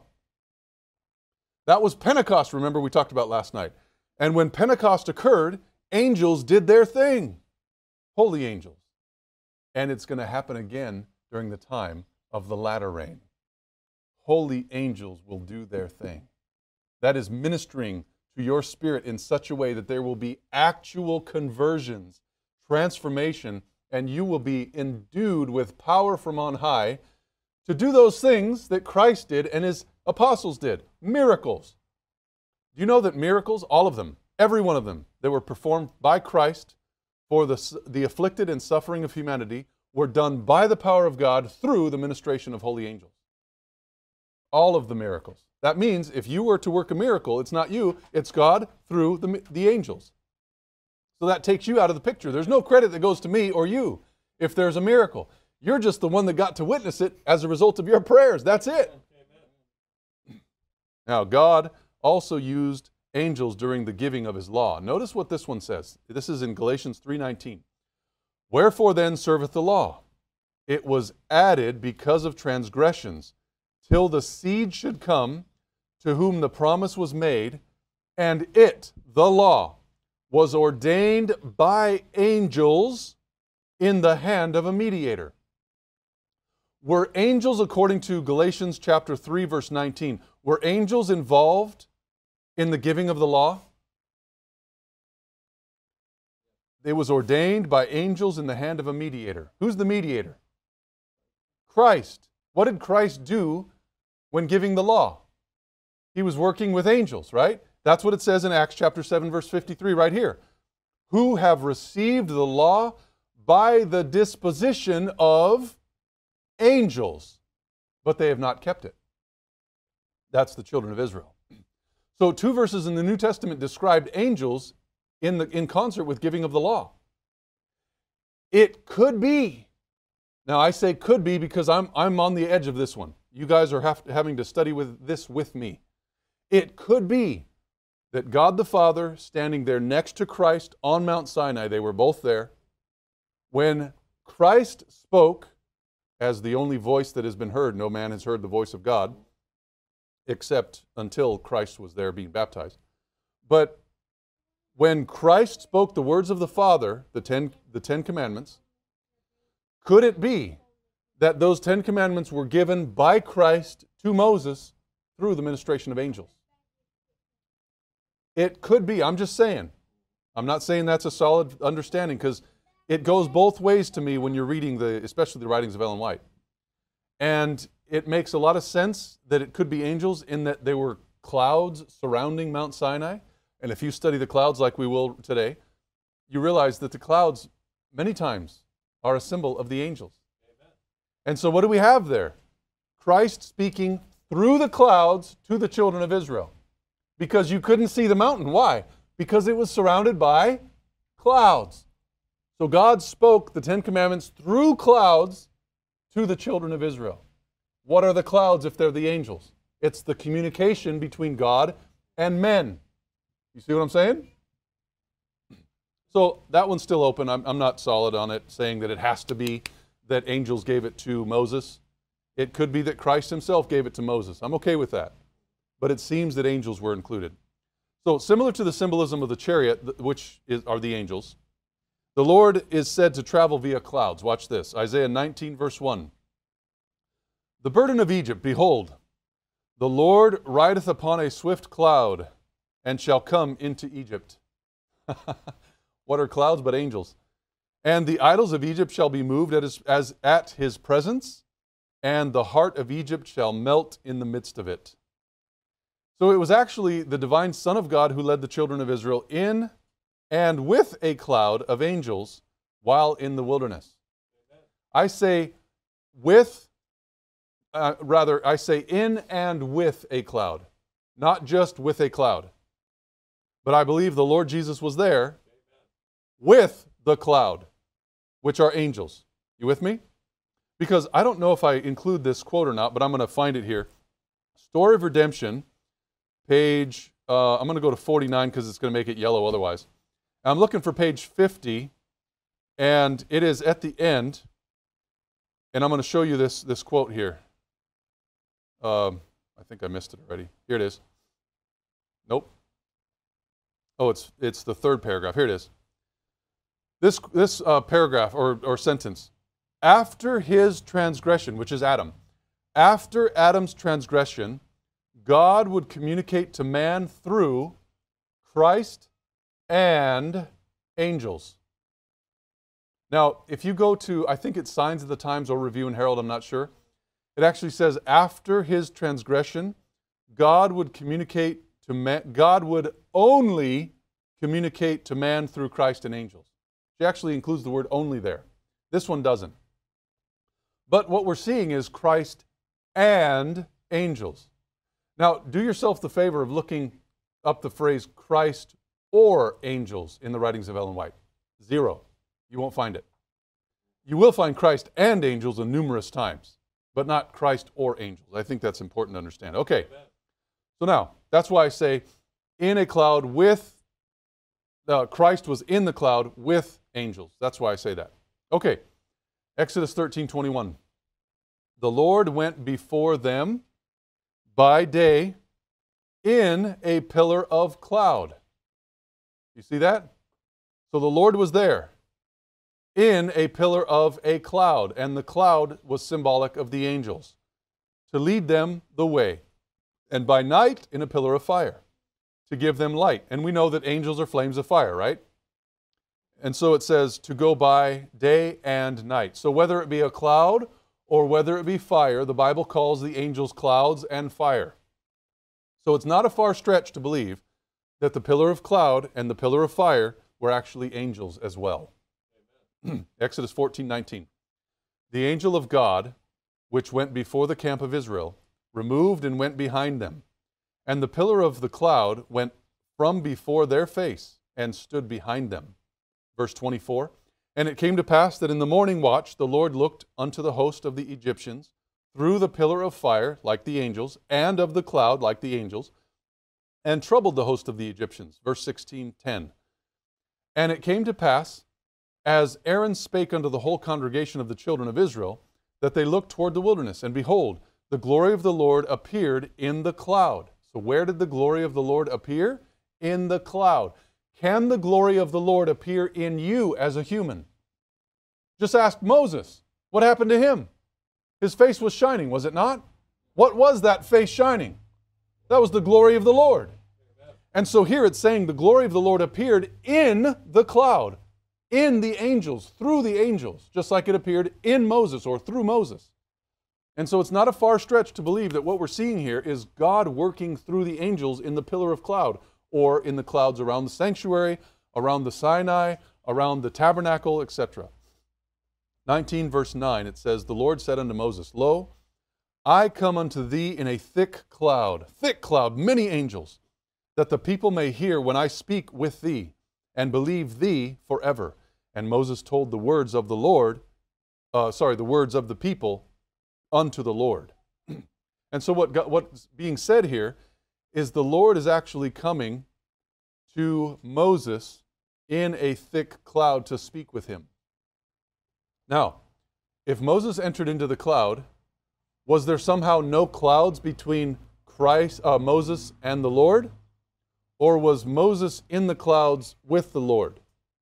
S1: That was Pentecost, remember we talked about last night. And when Pentecost occurred, angels did their thing. Holy angels. And it's going to happen again during the time of the latter rain. Holy angels will do their thing. That is ministering to your spirit in such a way that there will be actual conversions, transformation, and you will be endued with power from on high to do those things that Christ did and his apostles did. Miracles. Do you know that miracles, all of them, every one of them that were performed by Christ for the, the afflicted and suffering of humanity were done by the power of God through the ministration of holy angels? All of the miracles. That means if you were to work a miracle, it's not you, it's God through the, the angels. So that takes you out of the picture. There's no credit that goes to me or you if there's a miracle. You're just the one that got to witness it as a result of your prayers. That's it. Now, God also used angels during the giving of his law. Notice what this one says. This is in Galatians three nineteen. Wherefore then serveth the law? It was added because of transgressions, till the seed should come, to whom the promise was made, and it, the law, was ordained by angels in the hand of a mediator. Were angels, according to Galatians chapter three, verse nineteen, were angels involved in the giving of the law? It was ordained by angels in the hand of a mediator. Who's the mediator? Christ. What did Christ do when giving the law? He was working with angels, right? That's what it says in Acts chapter seven, verse fifty-three, right here. Who have received the law by the disposition of angels, but they have not kept it. That's the children of Israel. So two verses in the New Testament described angels in, the, in concert with giving of the law. It could be, now I say could be because I'm, I'm on the edge of this one. You guys are have, having to study with this with me. It could be that God the Father, standing there next to Christ on Mount Sinai, they were both there, when Christ spoke, as the only voice that has been heard, no man has heard the voice of God, except until Christ was there being baptized. But when Christ spoke the words of the Father, the Ten, the Ten Commandments, could it be that those Ten Commandments were given by Christ to Moses through the ministration of angels? It could be. I'm just saying. I'm not saying that's a solid understanding because it goes both ways to me when you're reading, the, especially the writings of Ellen White. And it makes a lot of sense that it could be angels in that there were clouds surrounding Mount Sinai. And if you study the clouds like we will today, you realize that the clouds many times are a symbol of the angels. Amen. And so what do we have there? Christ speaking through the clouds to the children of Israel. Because you couldn't see the mountain. Why? Because it was surrounded by clouds. So God spoke the Ten Commandments through clouds to the children of Israel. What are the clouds if they're the angels? It's the communication between God and men. You see what I'm saying? So that one's still open. I'm, I'm not solid on it, saying that it has to be that angels gave it to Moses. It could be that Christ himself gave it to Moses. I'm okay with that. But it seems that angels were included. So similar to the symbolism of the chariot, which is, are the angels, the Lord is said to travel via clouds. Watch this. Isaiah nineteen, verse one. The burden of Egypt, behold, the Lord rideth upon a swift cloud, and shall come into Egypt. What are clouds but angels? And the idols of Egypt shall be moved at his, as at his presence, and the heart of Egypt shall melt in the midst of it. So it was actually the divine Son of God who led the children of Israel in and with a cloud of angels while in the wilderness. Amen. I say with, uh, rather, I say in and with a cloud, not just with a cloud. But I believe the Lord Jesus was there. Amen. With the cloud, which are angels. You with me? Because I don't know if I include this quote or not, but I'm going to find it here. Story of Redemption. Page, uh, I'm going to go to forty-nine because it's going to make it yellow otherwise. I'm looking for page fifty, and it is at the end, and I'm going to show you this, this quote here. Um, I think I missed it already. Here it is. Nope. Oh, it's, it's the third paragraph. Here it is. This, this uh, paragraph or, or sentence, after his transgression, which is Adam, after Adam's transgression, God would communicate to man through Christ and angels. Now, if you go to, I think it's Signs of the Times or Review and Herald, I'm not sure, it actually says after his transgression, God would communicate to man, God would only communicate to man through Christ and angels. She actually includes the word only there. This one doesn't. But what we're seeing is Christ and angels. Now, do yourself the favor of looking up the phrase Christ or angels in the writings of Ellen White. Zero. You won't find it. You will find Christ and angels in numerous times, but not Christ or angels. I think that's important to understand. Okay. So now, that's why I say in a cloud with, uh, Christ was in the cloud with angels. That's why I say that. Okay. Exodus thirteen twenty-one. The Lord went before them by day in a pillar of cloud. You see that? So the Lord was there in a pillar of a cloud, and the cloud was symbolic of the angels, to lead them the way. And by night in a pillar of fire, to give them light. And we know that angels are flames of fire, right? And so it says to go by day and night. So whether it be a cloud or whether it be fire, the Bible calls the angels clouds and fire. So it's not a far stretch to believe that the pillar of cloud and the pillar of fire were actually angels as well. Exodus fourteen nineteen. The angel of God, which went before the camp of Israel, removed and went behind them. And the pillar of the cloud went from before their face and stood behind them. Verse twenty-four. And it came to pass that in the morning watch the Lord looked unto the host of the Egyptians through the pillar of fire, like the angels, and of the cloud, like the angels, and troubled the host of the Egyptians. Verse sixteen ten. And it came to pass, as Aaron spake unto the whole congregation of the children of Israel, that they looked toward the wilderness, and behold, the glory of the Lord appeared in the cloud. So where did the glory of the Lord appear? In the cloud. Can the glory of the Lord appear in you as a human? Just ask Moses. What happened to him? His face was shining, was it not? What was that face shining? That was the glory of the Lord. And so here it's saying the glory of the Lord appeared in the cloud, in the angels, through the angels, just like it appeared in Moses or through Moses. And so it's not a far stretch to believe that what we're seeing here is God working through the angels in the pillar of cloud, or in the clouds around the sanctuary, around the Sinai, around the tabernacle, et cetera. nineteen verse nine, it says, The Lord said unto Moses, Lo, I come unto thee in a thick cloud, thick cloud, many angels, that the people may hear when I speak with thee, and believe thee forever. And Moses told the words of the Lord, uh, sorry, the words of the people unto the Lord. And so what God, what's being said here is the Lord is actually coming to Moses in a thick cloud to speak with him. Now, if Moses entered into the cloud, was there somehow no clouds between Christ, uh, Moses and the Lord? Or was Moses in the clouds with the Lord?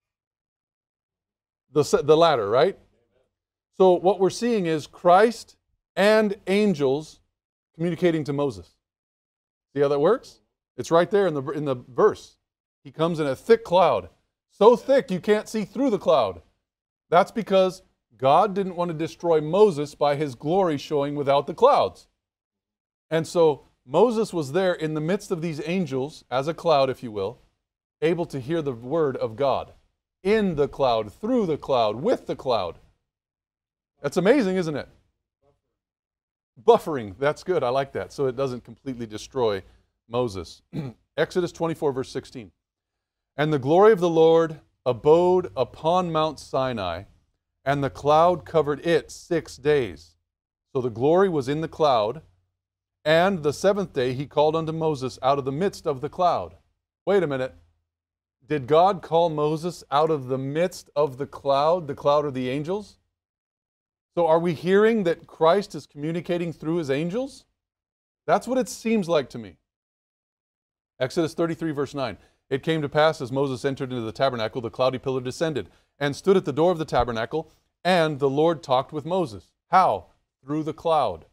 S1: The, the latter, right? So what we're seeing is Christ and angels communicating to Moses. See how that works? It's right there in the, in the verse. He comes in a thick cloud. So thick you can't see through the cloud. That's because God didn't want to destroy Moses by his glory showing without the clouds. And so Moses was there in the midst of these angels, as a cloud, if you will, able to hear the word of God. In the cloud, through the cloud, with the cloud. That's amazing, isn't it? Buffering, that's good, I like that. So it doesn't completely destroy Moses. Exodus twenty-four, verse sixteen. And the glory of the Lord abode upon Mount Sinai, and the cloud covered it six days. So the glory was in the cloud, and the seventh day he called unto Moses out of the midst of the cloud. Wait a minute. Did God call Moses out of the midst of the cloud, the cloud of the angels? So are we hearing that Christ is communicating through his angels? That's what it seems like to me. Exodus thirty-three, verse nine. It came to pass as Moses entered into the tabernacle, the cloudy pillar descended and stood at the door of the tabernacle, and the Lord talked with Moses. How? Through the cloud.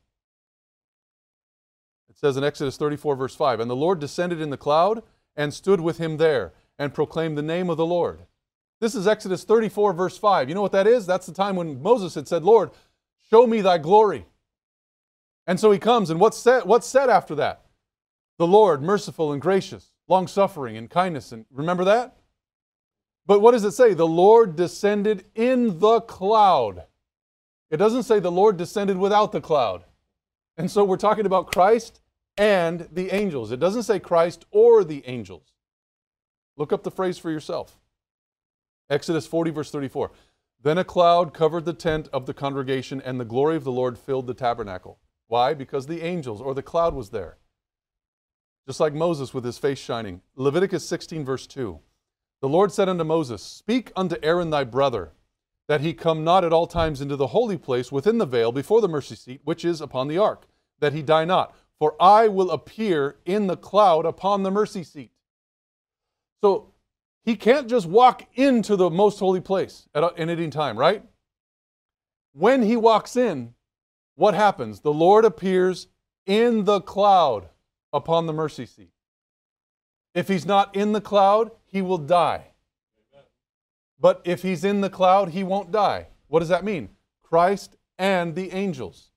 S1: It says in Exodus thirty-four, verse five, And the Lord descended in the cloud and stood with him there and proclaimed the name of the Lord. This is Exodus thirty-four, verse five. You know what that is? That's the time when Moses had said, Lord, show me thy glory. And so he comes, and what's said, what's said after that? The Lord, merciful and gracious, long-suffering and kindness. And remember that? But what does it say? The Lord descended in the cloud. It doesn't say the Lord descended without the cloud. And so we're talking about Christ and the angels. It doesn't say Christ or the angels. Look up the phrase for yourself. Exodus forty, verse thirty-four. Then a cloud covered the tent of the congregation, and the glory of the Lord filled the tabernacle. Why? Because the angels or the cloud was there. Just like Moses with his face shining. Leviticus sixteen, verse two. The Lord said unto Moses, Speak unto Aaron thy brother, that he come not at all times into the holy place within the veil before the mercy seat, which is upon the ark, that he die not. For I will appear in the cloud upon the mercy seat. So he can't just walk into the most holy place at any time, right? When he walks in, what happens? The Lord appears in the cloud upon the mercy seat. If he's not in the cloud, he will die. But if he's in the cloud, he won't die. What does that mean? Christ and the angels.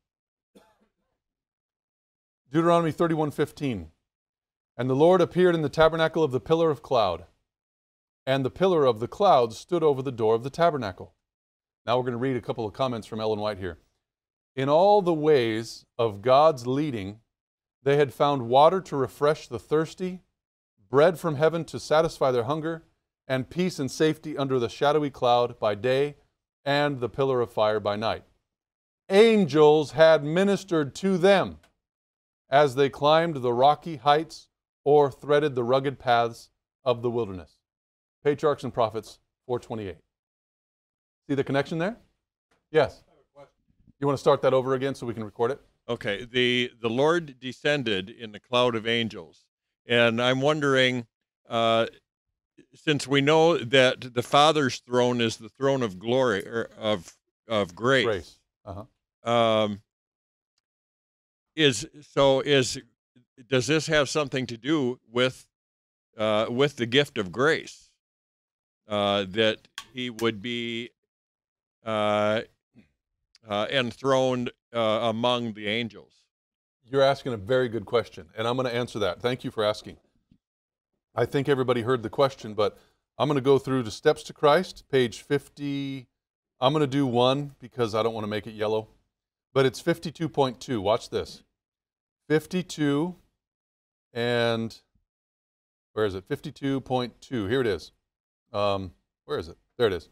S1: Deuteronomy thirty-one fifteen. And the Lord appeared in the tabernacle of the pillar of cloud, and the pillar of the cloud stood over the door of the tabernacle. Now we're going to read a couple of comments from Ellen White here. In all the ways of God's leading, they had found water to refresh the thirsty, bread from heaven to satisfy their hunger, and peace and safety under the shadowy cloud by day and the pillar of fire by night. Angels had ministered to them as they climbed the rocky heights or threaded the rugged paths of the wilderness. Patriarchs and Prophets four twenty-eight. See the connection there? Yes. You want to start that over again so we can record it?
S2: Okay, the, the Lord descended in the cloud of angels. And I'm wondering, uh, since we know that the Father's throne is the throne of glory, or of, of grace,
S1: Grace. Uh-huh.
S2: um, is, so is, does this have something to do with, uh, with the gift of grace? Uh, that he would be uh, uh, enthroned uh, among the angels?
S1: You're asking a very good question, and I'm going to answer that. Thank you for asking. I think everybody heard the question, but I'm going to go through the steps to Christ, page fifty. I'm going to do one because I don't want to make it yellow, but it's fifty-two point two. Watch this. fifty-two, and where is it? fifty-two point two. Here it is. Um, where is it? There it is.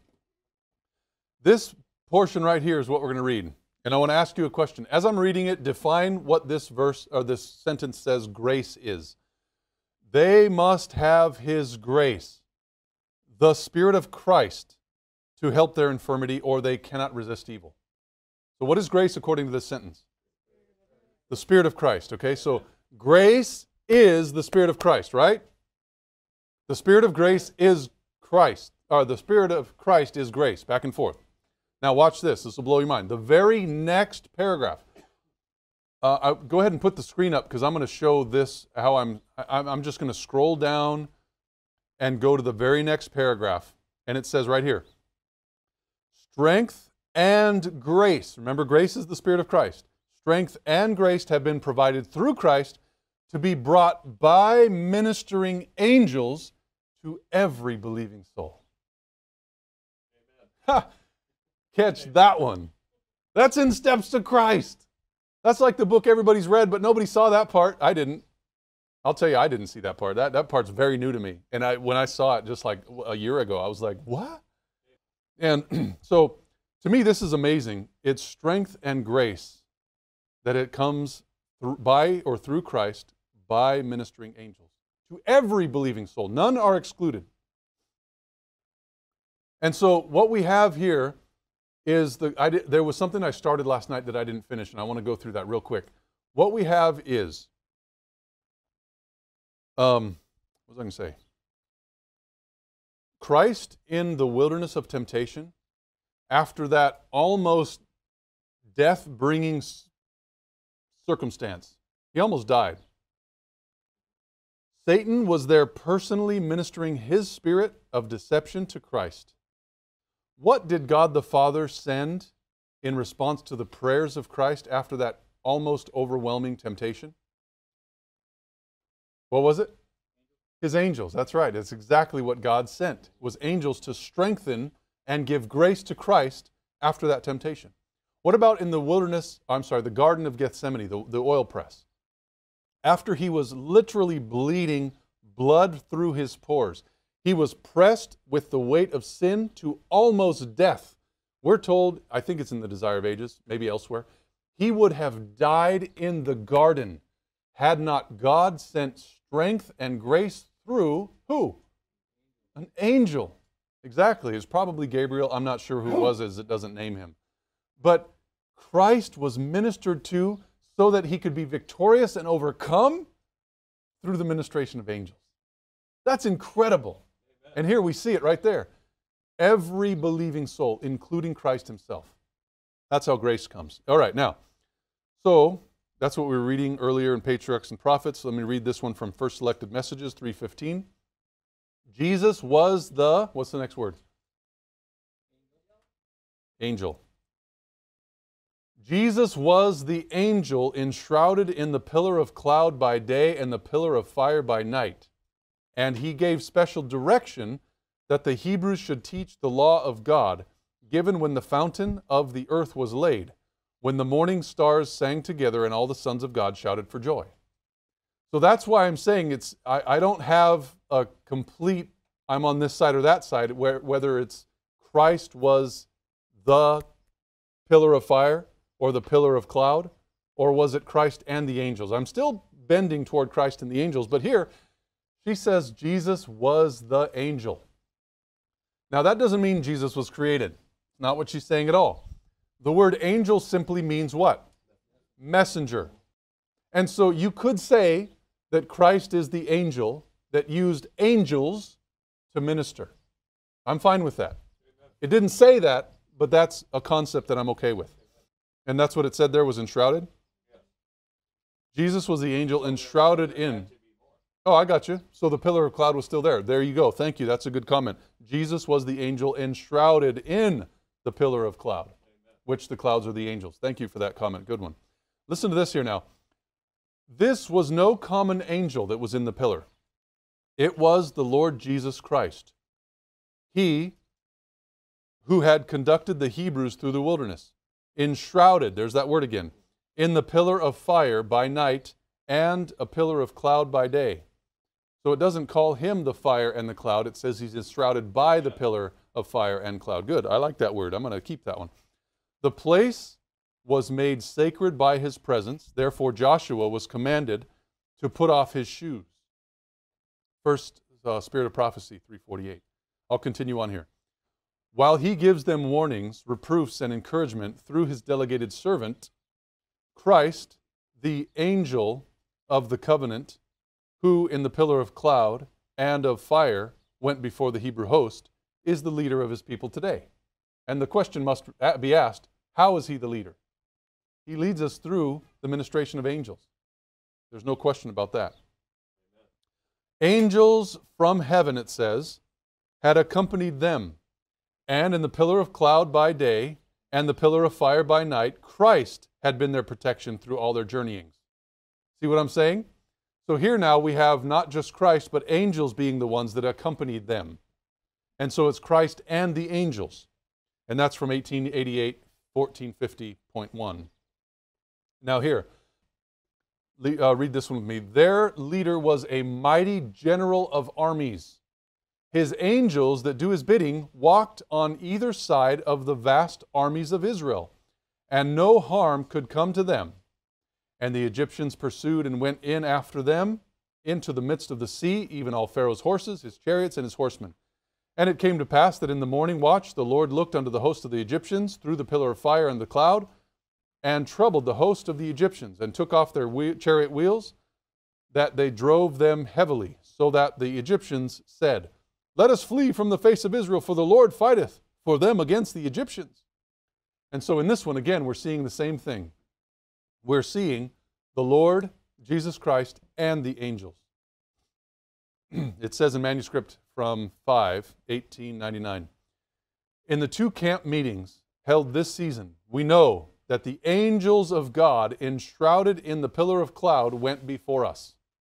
S1: This portion right here is what we're going to read. And I want to ask you a question. As I'm reading it, define what this verse or this sentence says grace is. They must have His grace, the Spirit of Christ, to help their infirmity, or they cannot resist evil. So what is grace according to this sentence? The Spirit of Christ, okay? So grace is the Spirit of Christ, right? The Spirit of grace is Christ, or the Spirit of Christ is grace, back and forth. Now watch this, this will blow your mind. The very next paragraph. Uh, I, go ahead and put the screen up because I'm going to show this, how I'm, I'm, I'm just going to scroll down and go to the very next paragraph. And it says right here, strength and grace. Remember, grace is the Spirit of Christ. Strength and grace have been provided through Christ to be brought by ministering angels to every believing soul. Amen. Ha! Catch Amen. That one. That's in Steps to Christ. That's like the book everybody's read, but nobody saw that part. I didn't. I'll tell you, I didn't see that part. That, that part's very new to me. And I, when I saw it just like a year ago, I was like, what? And so, to me, this is amazing. It's strength and grace that it comes through, by or through Christ by ministering angels to every believing soul. None are excluded. And so what we have here is, the, I did, there was something I started last night that I didn't finish, and I want to go through that real quick. What we have is, um, what was I going to say? Christ in the wilderness of temptation, after that almost death-bringing circumstance, he almost died. Satan was there personally ministering his spirit of deception to Christ What did God the Father send in response to the prayers of Christ after that almost overwhelming temptation? What was it? His angels. That's right. It's exactly what God sent, was angels to strengthen and give grace to Christ after that temptation. What about in the wilderness, I'm sorry, the Garden of Gethsemane, the, the oil press? After he was literally bleeding blood through his pores, he was pressed with the weight of sin to almost death. We're told, I think it's in the Desire of Ages, maybe elsewhere, he would have died in the garden had not God sent strength and grace through who? An angel. Exactly. It's probably Gabriel. I'm not sure who it was, as it doesn't name him. But Christ was ministered to so that he could be victorious and overcome through the ministration of angels. That's incredible. Amen. And here we see it right there. Every believing soul, including Christ himself. That's how grace comes. All right, now, so that's what we were reading earlier in Patriarchs and Prophets. Let me read this one from First Selected Messages, three fifteen. Jesus was the, what's the next word? Angel. Jesus was the angel enshrouded in the pillar of cloud by day and the pillar of fire by night. And he gave special direction that the Hebrews should teach the law of God, given when the fountain of the earth was laid, when the morning stars sang together and all the sons of God shouted for joy. So that's why I'm saying it's, I, I don't have a complete, I'm on this side or that side, where, whether it's Christ was the pillar of fire or the pillar of cloud, or was it Christ and the angels? I'm still bending toward Christ and the angels, but here she says Jesus was the angel. Now that doesn't mean Jesus was created. Not what she's saying at all. The word angel simply means what? Messenger. And so you could say that Christ is the angel that used angels to minister. I'm fine with that. It didn't say that, but that's a concept that I'm okay with. And that's what it said there was enshrouded? Jesus was the angel enshrouded in. Oh, I got you. So the pillar of cloud was still there. There you go. Thank you. That's a good comment. Jesus was the angel enshrouded in the pillar of cloud, which the clouds are the angels. Thank you for that comment. Good one. Listen to this here now. This was no common angel that was in the pillar. It was the Lord Jesus Christ. He who had conducted the Hebrews through the wilderness, enshrouded, there's that word again, in the pillar of fire by night and a pillar of cloud by day. So it doesn't call him the fire and the cloud. It says he's enshrouded by the pillar of fire and cloud. Good. I like that word. I'm going to keep that one. The place was made sacred by his presence. Therefore, Joshua was commanded to put off his shoes. First uh, Spirit of Prophecy, three forty-eight. I'll continue on here. While he gives them warnings, reproofs, and encouragement through his delegated servant, Christ, the angel of the covenant, who in the pillar of cloud and of fire went before the Hebrew host, is the leader of his people today. And the question must be asked, how is he the leader? He leads us through the ministration of angels. There's no question about that. Amen. Angels from heaven, it says, had accompanied them. And in the pillar of cloud by day and the pillar of fire by night, Christ had been their protection through all their journeyings. See what I'm saying? So here now we have not just Christ, but angels being the ones that accompanied them. And so it's Christ and the angels. And that's from eighteen eighty-eight, fourteen fifty point one. Now here, uh, read this one with me. Their leader was a mighty general of armies. His angels that do his bidding walked on either side of the vast armies of Israel, and no harm could come to them. And the Egyptians pursued and went in after them into the midst of the sea, even all Pharaoh's horses, his chariots, and his horsemen. And it came to pass that in the morning watch the Lord looked unto the host of the Egyptians through the pillar of fire and the cloud, and troubled the host of the Egyptians, and took off their wheel, chariot wheels, that they drove them heavily, so that the Egyptians said, Let us flee from the face of Israel, for the Lord fighteth for them against the Egyptians. And so in this one, again, we're seeing the same thing. We're seeing the Lord, Jesus Christ, and the angels. It says in manuscript from five, eighteen ninety-nine, In the two camp meetings held this season, we know that the angels of God, enshrouded in the pillar of cloud, went before us.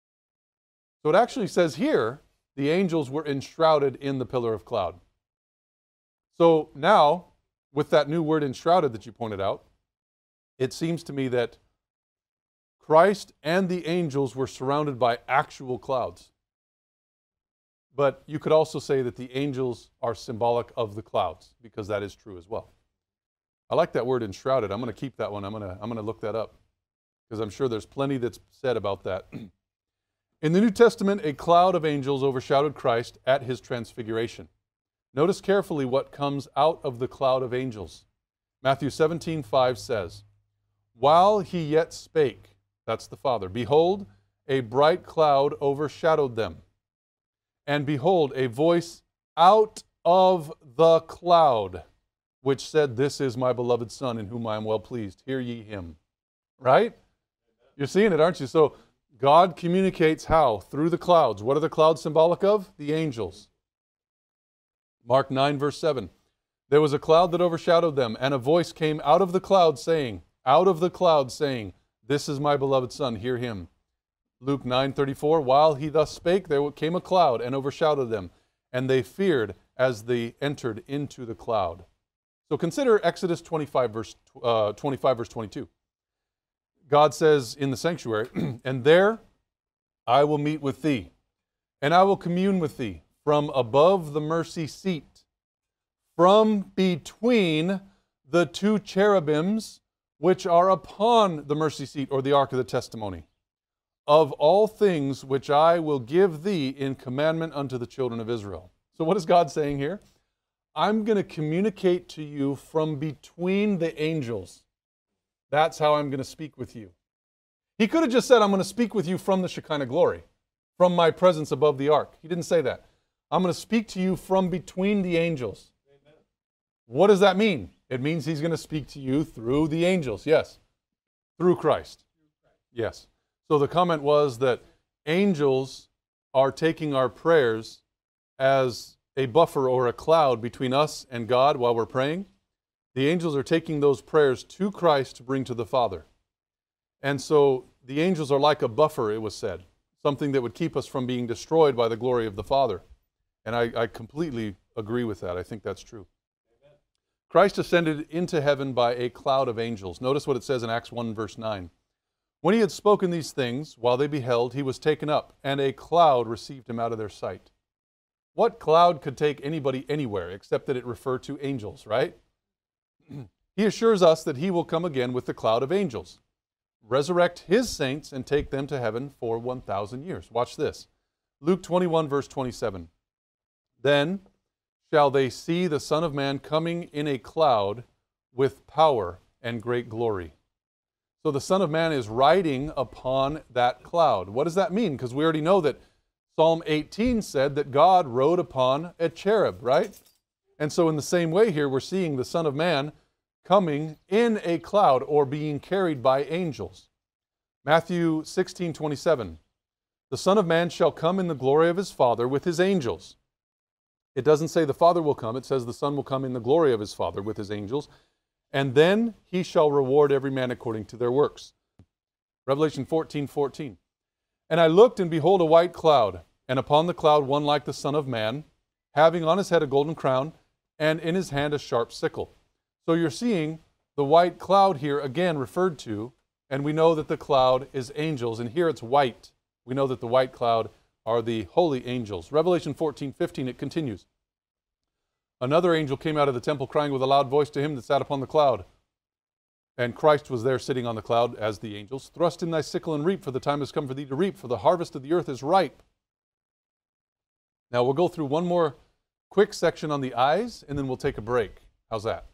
S1: So it actually says here, the angels were enshrouded in the pillar of cloud. So now, with that new word enshrouded that you pointed out, it seems to me that Christ and the angels were surrounded by actual clouds. But you could also say that the angels are symbolic of the clouds, because that is true as well. I like that word enshrouded. I'm going to keep that one. I'm going to, I'm going to look that up, because I'm sure there's plenty that's said about that. In the New Testament, a cloud of angels overshadowed Christ at his transfiguration. Notice carefully what comes out of the cloud of angels. Matthew seventeen five says, "While he yet spake," that's the Father, "behold, a bright cloud overshadowed them. And behold, a voice out of the cloud, which said, This is my beloved Son, in whom I am well pleased. Hear ye him." Right? You're seeing it, aren't you? So God communicates how? Through the clouds. What are the clouds symbolic of? The angels. Mark nine, verse seven. "There was a cloud that overshadowed them, and a voice came out of the cloud saying, out of the cloud saying, This is my beloved Son, hear him." Luke nine thirty-four, "While he thus spake, there came a cloud and overshadowed them, and they feared as they entered into the cloud." So consider Exodus twenty-five, verse, uh, twenty-five, verse twenty-two. God says in the sanctuary, "And there I will meet with thee, and I will commune with thee from above the mercy seat, from between the two cherubims which are upon the mercy seat," or the ark of the testimony, "of all things which I will give thee in commandment unto the children of Israel." So what is God saying here? I'm going to communicate to you from between the angels. That's how I'm going to speak with you. He could have just said, I'm going to speak with you from the Shekinah glory, from my presence above the ark. He didn't say that. I'm going to speak to you from between the angels. Amen. What does that mean? It means he's going to speak to you through the angels. Yes. Through Christ. Yes. So the comment was that angels are taking our prayers as a buffer or a cloud between us and God while we're praying. The angels are taking those prayers to Christ to bring to the Father. And so the angels are like a buffer, it was said, something that would keep us from being destroyed by the glory of the Father. And I, I completely agree with that. I think that's true. Amen. Christ ascended into heaven by a cloud of angels. Notice what it says in Acts one, verse nine. "When he had spoken these things, while they beheld, he was taken up, and a cloud received him out of their sight." What cloud could take anybody anywhere except that it referred to angels, right? He assures us that he will come again with the cloud of angels, resurrect his saints, and take them to heaven for one thousand years. Watch this. Luke twenty-one, verse twenty-seven. "Then shall they see the Son of Man coming in a cloud with power and great glory." So the Son of Man is riding upon that cloud. What does that mean? Because we already know that Psalm eighteen said that God rode upon a cherub, right? And so in the same way here, we're seeing the Son of Man coming in a cloud or being carried by angels. Matthew sixteen twenty-seven. "The Son of Man shall come in the glory of his Father with his angels." It doesn't say the Father will come. It says the Son will come in the glory of his Father with his angels. "And then he shall reward every man according to their works." Revelation fourteen fourteen. "And I looked, and behold a white cloud, and upon the cloud one like the Son of Man, having on his head a golden crown, and in his hand a sharp sickle." So you're seeing the white cloud here again referred to, and we know that the cloud is angels, and here it's white. We know that the white cloud are the holy angels. Revelation fourteen fifteen, it continues. "Another angel came out of the temple, crying with a loud voice to him that sat upon the cloud." And Christ was there sitting on the cloud as the angels. "Thrust in thy sickle and reap, for the time has come for thee to reap, for the harvest of the earth is ripe." Now we'll go through one more quick section on the eyes, and then we'll take a break. How's that?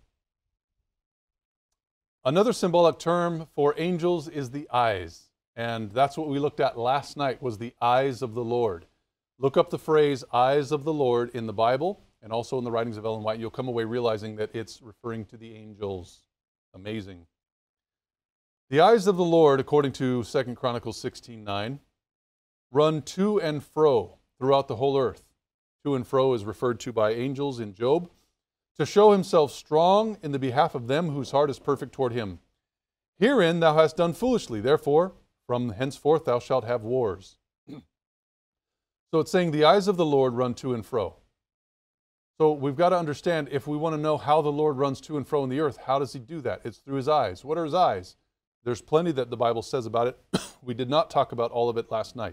S1: Another symbolic term for angels is the eyes. And that's what we looked at last night, was the eyes of the Lord. Look up the phrase eyes of the Lord in the Bible and also in the writings of Ellen White. You'll come away realizing that it's referring to the angels. Amazing. The eyes of the Lord, according to Second Chronicles sixteen nine, run to and fro throughout the whole earth. To and fro is referred to by angels in Job. to show himself strong in the behalf of them whose heart is perfect toward him. Herein thou hast done foolishly, therefore from henceforth thou shalt have wars. So it's saying the eyes of the Lord run to and fro. So we've got to understand, if we want to know how the Lord runs to and fro in the earth, how does he do that? It's through his eyes. What are his eyes? There's plenty that the Bible says about it. We did not talk about all of it last night.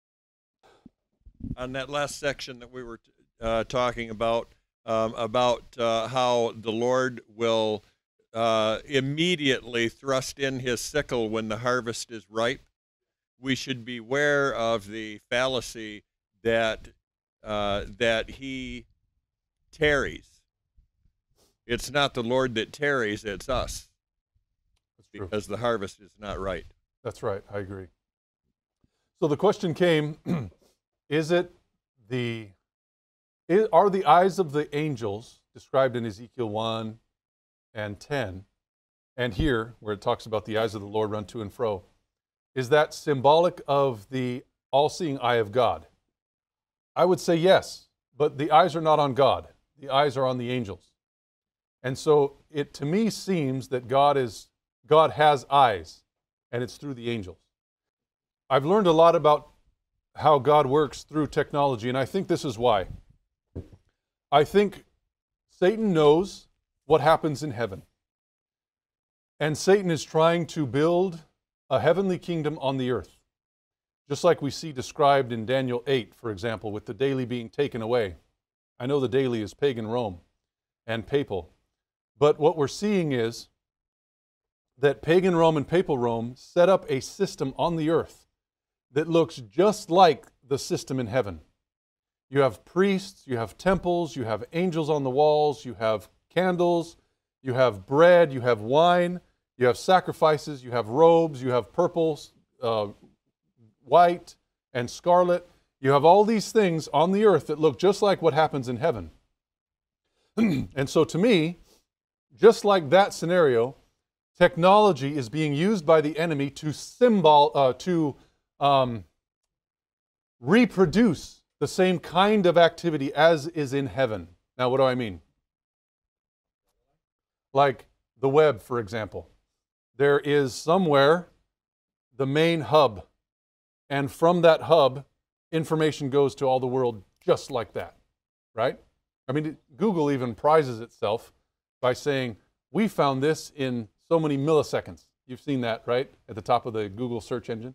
S2: On that last section that we were uh, talking about, um, about uh, how the Lord will uh, immediately thrust in his sickle when the harvest is ripe, we should beware of the fallacy that uh, that he tarries. It's not the Lord that tarries, it's us.
S1: That's true.
S2: Because the harvest is not right.
S1: That's right, I agree. So the question came, is it the, is, are the eyes of the angels described in Ezekiel one and ten, and here, where it talks about the eyes of the Lord run to and fro, is that symbolic of the all-seeing eye of God? I would say yes, but the eyes are not on God. The eyes are on the angels. And so it to me seems that God is God has eyes, and it's through the angels. I've learned a lot about how God works through technology, and I think this is why. I think Satan knows what happens in heaven. And Satan is trying to build a heavenly kingdom on the earth. Just like we see described in Daniel eight, for example, with the daily being taken away. I know the daily is pagan Rome and papal. But what we're seeing is that pagan Rome and papal Rome set up a system on the earth that looks just like the system in heaven. You have priests, you have temples, you have angels on the walls, you have candles, you have bread, you have wine, you have sacrifices, you have robes, you have purple, uh, white, and scarlet. You have all these things on the earth that look just like what happens in heaven. And so to me, just like that scenario, technology is being used by the enemy to symbol, uh, to um, reproduce the same kind of activity as is in heaven. Now, what do I mean? Like the web, for example. There is somewhere the main hub, and from that hub, information goes to all the world just like that, right? I mean, Google even prizes itself by saying, we found this in so many milliseconds. You've seen that, right? At the top of the Google search engine.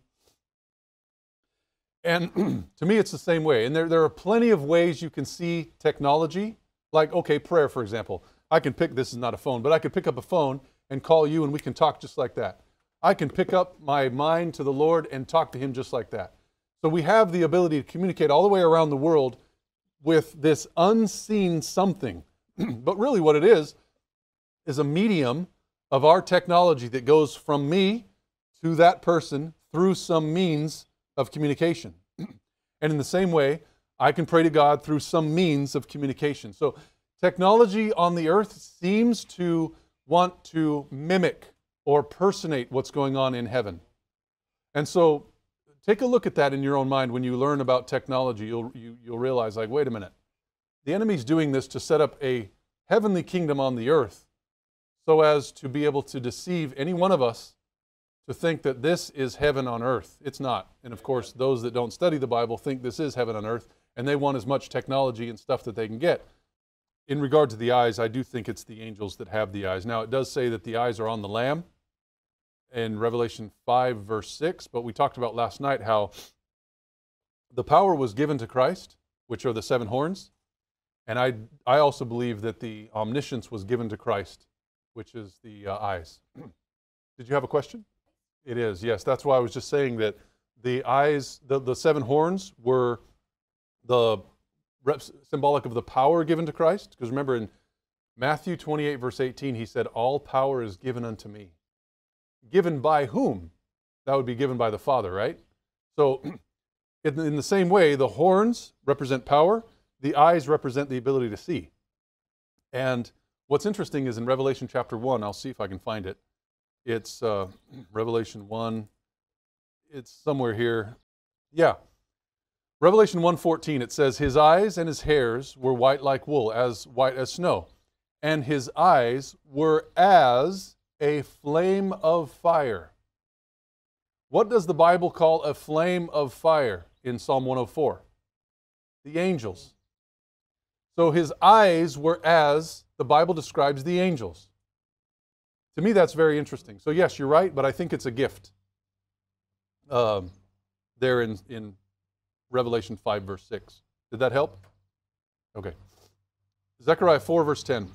S1: And to me, it's the same way. And there, there are plenty of ways you can see technology. Like, okay, prayer, for example. I can pick, this is not a phone, but I could pick up a phone and call you and we can talk just like that. I can pick up my mind to the Lord and talk to him just like that. So we have the ability to communicate all the way around the world with this unseen something. But really what it is, is a medium of our technology that goes from me to that person through some means of communication. And in the same way, I can pray to God through some means of communication. So technology on the earth seems to want to mimic or personate what's going on in heaven. And so take a look at that in your own mind. When you learn about technology, you'll, you, you'll realize, like, wait a minute. The enemy's doing this to set up a heavenly kingdom on the earth so as to be able to deceive any one of us to think that this is heaven on earth. It's not. And of course, those that don't study the Bible think this is heaven on earth, and they want as much technology and stuff that they can get. In regard to the eyes, I do think it's the angels that have the eyes. Now, it does say that the eyes are on the Lamb in Revelation five, verse six, but we talked about last night how the power was given to Christ, which are the seven horns, and I, I also believe that the omniscience was given to Christ, which is the uh, eyes. Did you have a question? It is, yes. That's why I was just saying that the eyes, the, the seven horns were the symbolic of the power given to Christ. Because remember in Matthew twenty-eight, verse eighteen, he said, all power is given unto me. Given by whom? That would be given by the Father, right? So in, in the same way, the horns represent power. The eyes represent the ability to see. And what's interesting is in Revelation chapter one, I'll see if I can find it. It's uh, Revelation one. It's somewhere here. Yeah. Revelation one fourteen, it says, his eyes and his hairs were white like wool, as white as snow. and his eyes were as a flame of fire. What does the Bible call a flame of fire in Psalm one oh four? The angels. So his eyes were as the Bible describes the angels. To me, that's very interesting. So yes, you're right, but I think it's a gift. Um, there in, in Revelation five, verse six. Did that help? Okay. Zechariah four, verse ten.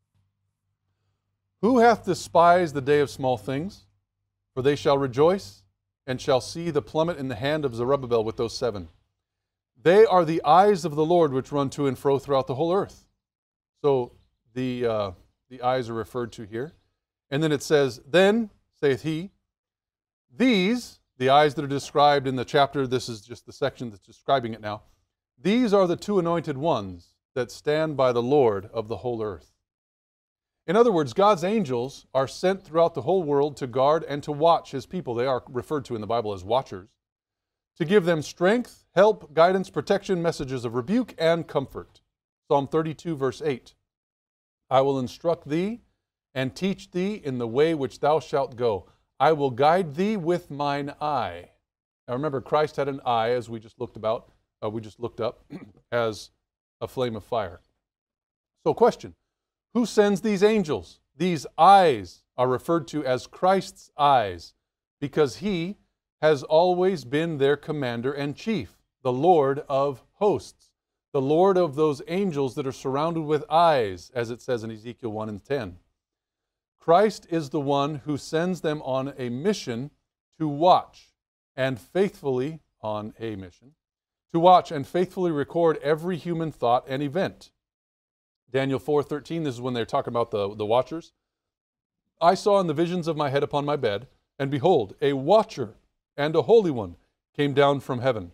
S1: Who hath despised the day of small things? For they shall rejoice, and shall see the plummet in the hand of Zerubbabel with those seven. They are the eyes of the Lord which run to and fro throughout the whole earth. So the, uh, the eyes are referred to here. And then it says, Then, saith he, these, the eyes that are described in the chapter, this is just the section that's describing it now, these are the two anointed ones that stand by the Lord of the whole earth. In other words, God's angels are sent throughout the whole world to guard and to watch his people. They are referred to in the Bible as watchers, to give them strength, help, guidance, protection, messages of rebuke, and comfort. Psalm thirty-two, verse eight. I will instruct thee and teach thee in the way which thou shalt go. I will guide thee with mine eye. Now remember, Christ had an eye, as we just looked about, uh, we just looked up, as a flame of fire. So question, who sends these angels? These eyes are referred to as Christ's eyes, because he has always been their commander and chief, the Lord of hosts, the Lord of those angels that are surrounded with eyes, as it says in Ezekiel one and ten. Christ is the one who sends them on a mission to watch and faithfully, on a mission, to watch and faithfully record every human thought and event. Daniel four thirteen, this is when they're talking about the, the watchers. I saw in the visions of my head upon my bed, and behold, a watcher and a holy one came down from heaven.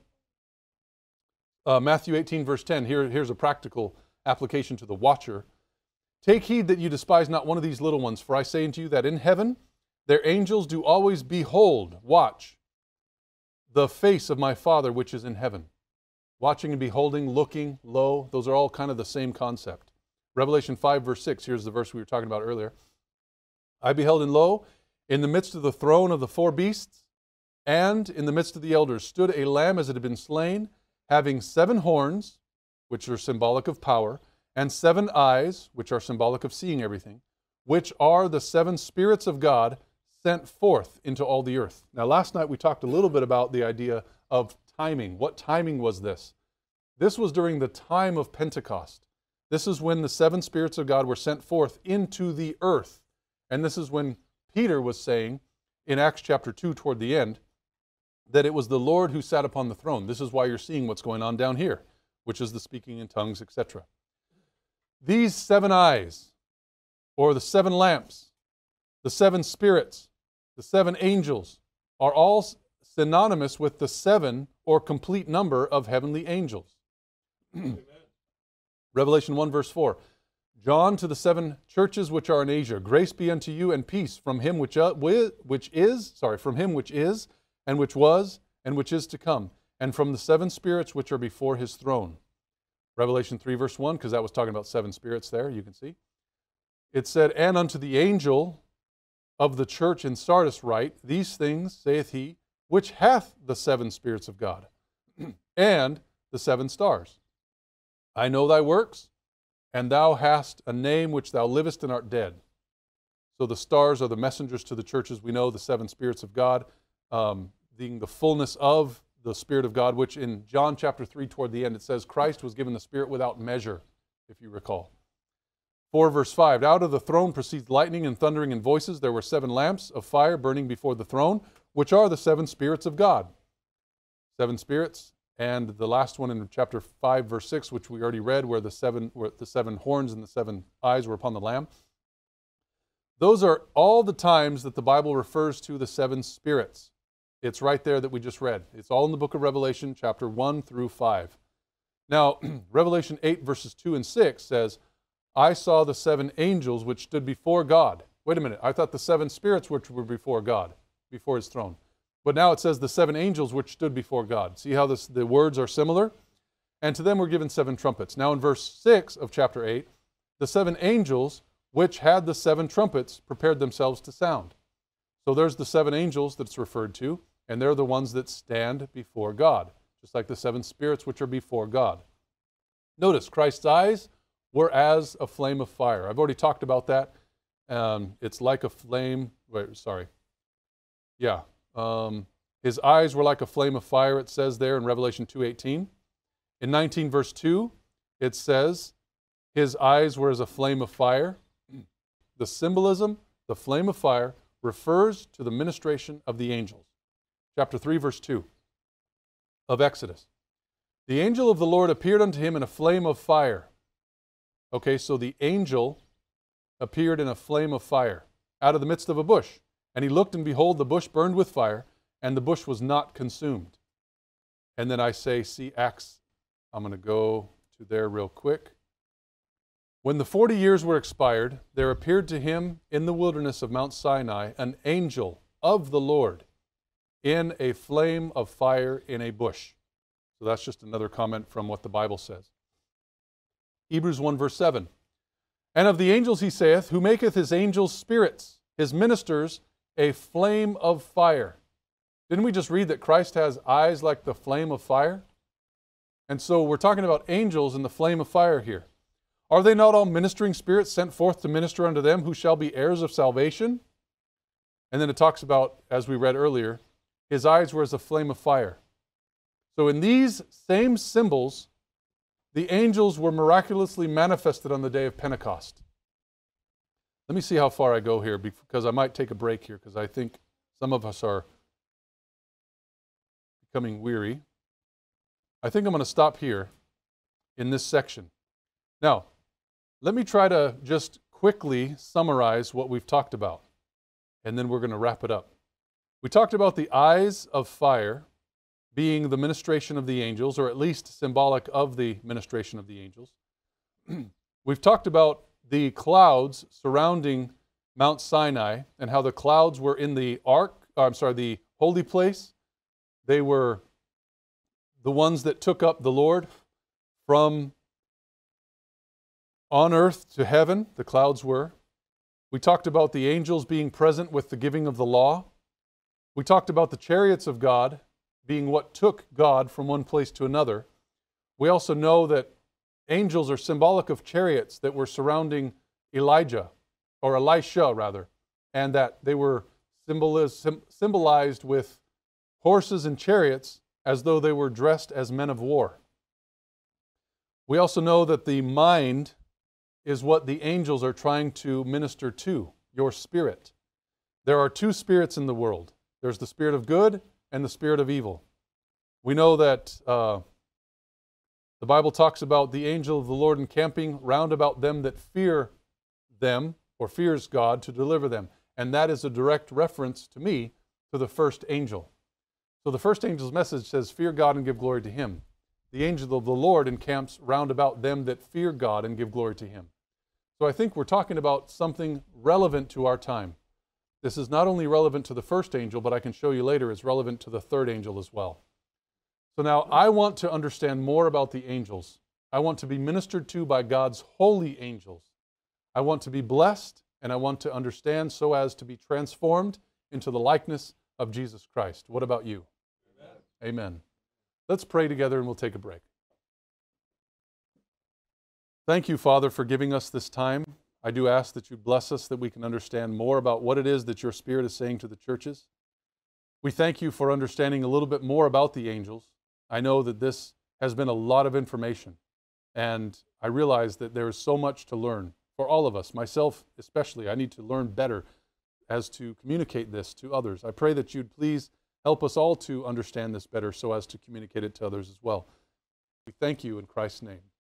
S1: Uh, Matthew eighteen, verse ten, here, here's a practical application to the watcher. Take heed that you despise not one of these little ones, for I say unto you that in heaven their angels do always behold, watch, the face of my Father which is in heaven. Watching and beholding, looking, lo, those are all kind of the same concept. Revelation five, verse six, here's the verse we were talking about earlier. I beheld, and lo, in the midst of the throne of the four beasts, and in the midst of the elders, stood a lamb as it had been slain, having seven horns, which are symbolic of power, and seven eyes, which are symbolic of seeing everything, which are the seven spirits of God sent forth into all the earth. Now, last night we talked a little bit about the idea of timing. What timing was this? This was during the time of Pentecost. This is when the seven spirits of God were sent forth into the earth. And this is when Peter was saying in Acts chapter two toward the end that it was the Lord who sat upon the throne. This is why you're seeing what's going on down here, which is the speaking in tongues, et cetera. These seven eyes, or the seven lamps, the seven spirits, the seven angels, are all synonymous with the seven or complete number of heavenly angels. Revelation one, verse four. John to the seven churches which are in Asia, grace be unto you and peace from him which, uh, which is, sorry, from him which is, and which was, and which is to come, and from the seven spirits which are before his throne. Revelation three, verse one, because that was talking about seven spirits there, you can see. It said, and unto the angel of the church in Sardis write, these things saith he, which hath the seven spirits of God, and the seven stars. I know thy works, and thou hast a name which thou livest and art dead. So the stars are the messengers to the churches. We know the seven spirits of God, um, being the fullness of the Spirit of God, which in John chapter three toward the end, it says Christ was given the Spirit without measure, if you recall. four verse five, out of the throne proceeds lightning and thundering and voices. There were seven lamps of fire burning before the throne, which are the seven spirits of God. Seven spirits. And the last one in chapter five, verse six, which we already read, where the seven, where the seven horns and the seven eyes were upon the Lamb. Those are all the times that the Bible refers to the seven spirits. It's right there that we just read. It's all in the book of Revelation, chapter one through five. Now, Revelation eight, verses two and six says, I saw the seven angels which stood before God. Wait a minute, I thought the seven spirits which were before God, before his throne. But now it says the seven angels which stood before God. See how this, the words are similar? And to them were given seven trumpets. Now in verse six of chapter eight, the seven angels which had the seven trumpets prepared themselves to sound. So there's the seven angels that's referred to, and they're the ones that stand before God, just like the seven spirits which are before God. Notice, Christ's eyes were as a flame of fire. I've already talked about that. Um, it's like a flame, wait, sorry. Yeah. Um, his eyes were like a flame of fire, it says there in Revelation two eighteen. In nineteen verse two, it says, his eyes were as a flame of fire. The symbolism, the flame of fire, refers to the ministration of the angels. Chapter three, verse two of Exodus. The angel of the Lord appeared unto him in a flame of fire. Okay, so the angel appeared in a flame of fire out of the midst of a bush. And he looked, and behold, the bush burned with fire, and the bush was not consumed. And then I say, see Acts. I'm going to go to there real quick. When the forty years were expired, there appeared to him in the wilderness of Mount Sinai an angel of the Lord in a flame of fire in a bush. So that's just another comment from what the Bible says. Hebrews one verse seven. And of the angels he saith, who maketh his angels spirits, his ministers a flame of fire. Didn't we just read that Christ has eyes like the flame of fire? And so we're talking about angels in the flame of fire here. Are they not all ministering spirits sent forth to minister unto them who shall be heirs of salvation? And then it talks about, as we read earlier, his eyes were as a flame of fire. So in these same symbols, the angels were miraculously manifested on the day of Pentecost. Let me see how far I go here, because I might take a break here, because I think some of us are becoming weary. I think I'm going to stop here in this section. Now, let me try to just quickly summarize what we've talked about, and then we're going to wrap it up. We talked about the eyes of fire being the ministration of the angels, or at least symbolic of the ministration of the angels. We've talked about the clouds surrounding Mount Sinai and how the clouds were in the ark, or I'm sorry, the holy place. They were the ones that took up the Lord from on earth to heaven. The clouds were. We talked about the angels being present with the giving of the law. We talked about the chariots of God being what took God from one place to another. We also know that angels are symbolic of chariots that were surrounding Elijah, or Elisha rather, and that they were symbolized with horses and chariots as though they were dressed as men of war. We also know that the mind is what the angels are trying to minister to, your spirit. There are two spirits in the world. There's the spirit of good and the spirit of evil. We know that uh, the Bible talks about the angel of the Lord encamping round about them that fear them, or fears God, to deliver them. And that is a direct reference to me to the first angel. So the first angel's message says, fear God and give glory to Him. The angel of the Lord encamps round about them that fear God and give glory to Him. So I think we're talking about something relevant to our time. This is not only relevant to the first angel, but I can show you later it's relevant to the third angel as well. So now I want to understand more about the angels. I want to be ministered to by God's holy angels. I want to be blessed, and I want to understand so as to be transformed into the likeness of Jesus Christ. What about you? Amen. Amen. Let's pray together and we'll take a break. Thank you, Father, for giving us this time. I do ask that you bless us, that we can understand more about what it is that your Spirit is saying to the churches. We thank you for understanding a little bit more about the angels. I know that this has been a lot of information, and I realize that there is so much to learn for all of us, myself especially. I need to learn better as to communicate this to others. I pray that you'd please help us all to understand this better so as to communicate it to others as well. We thank you in Christ's name.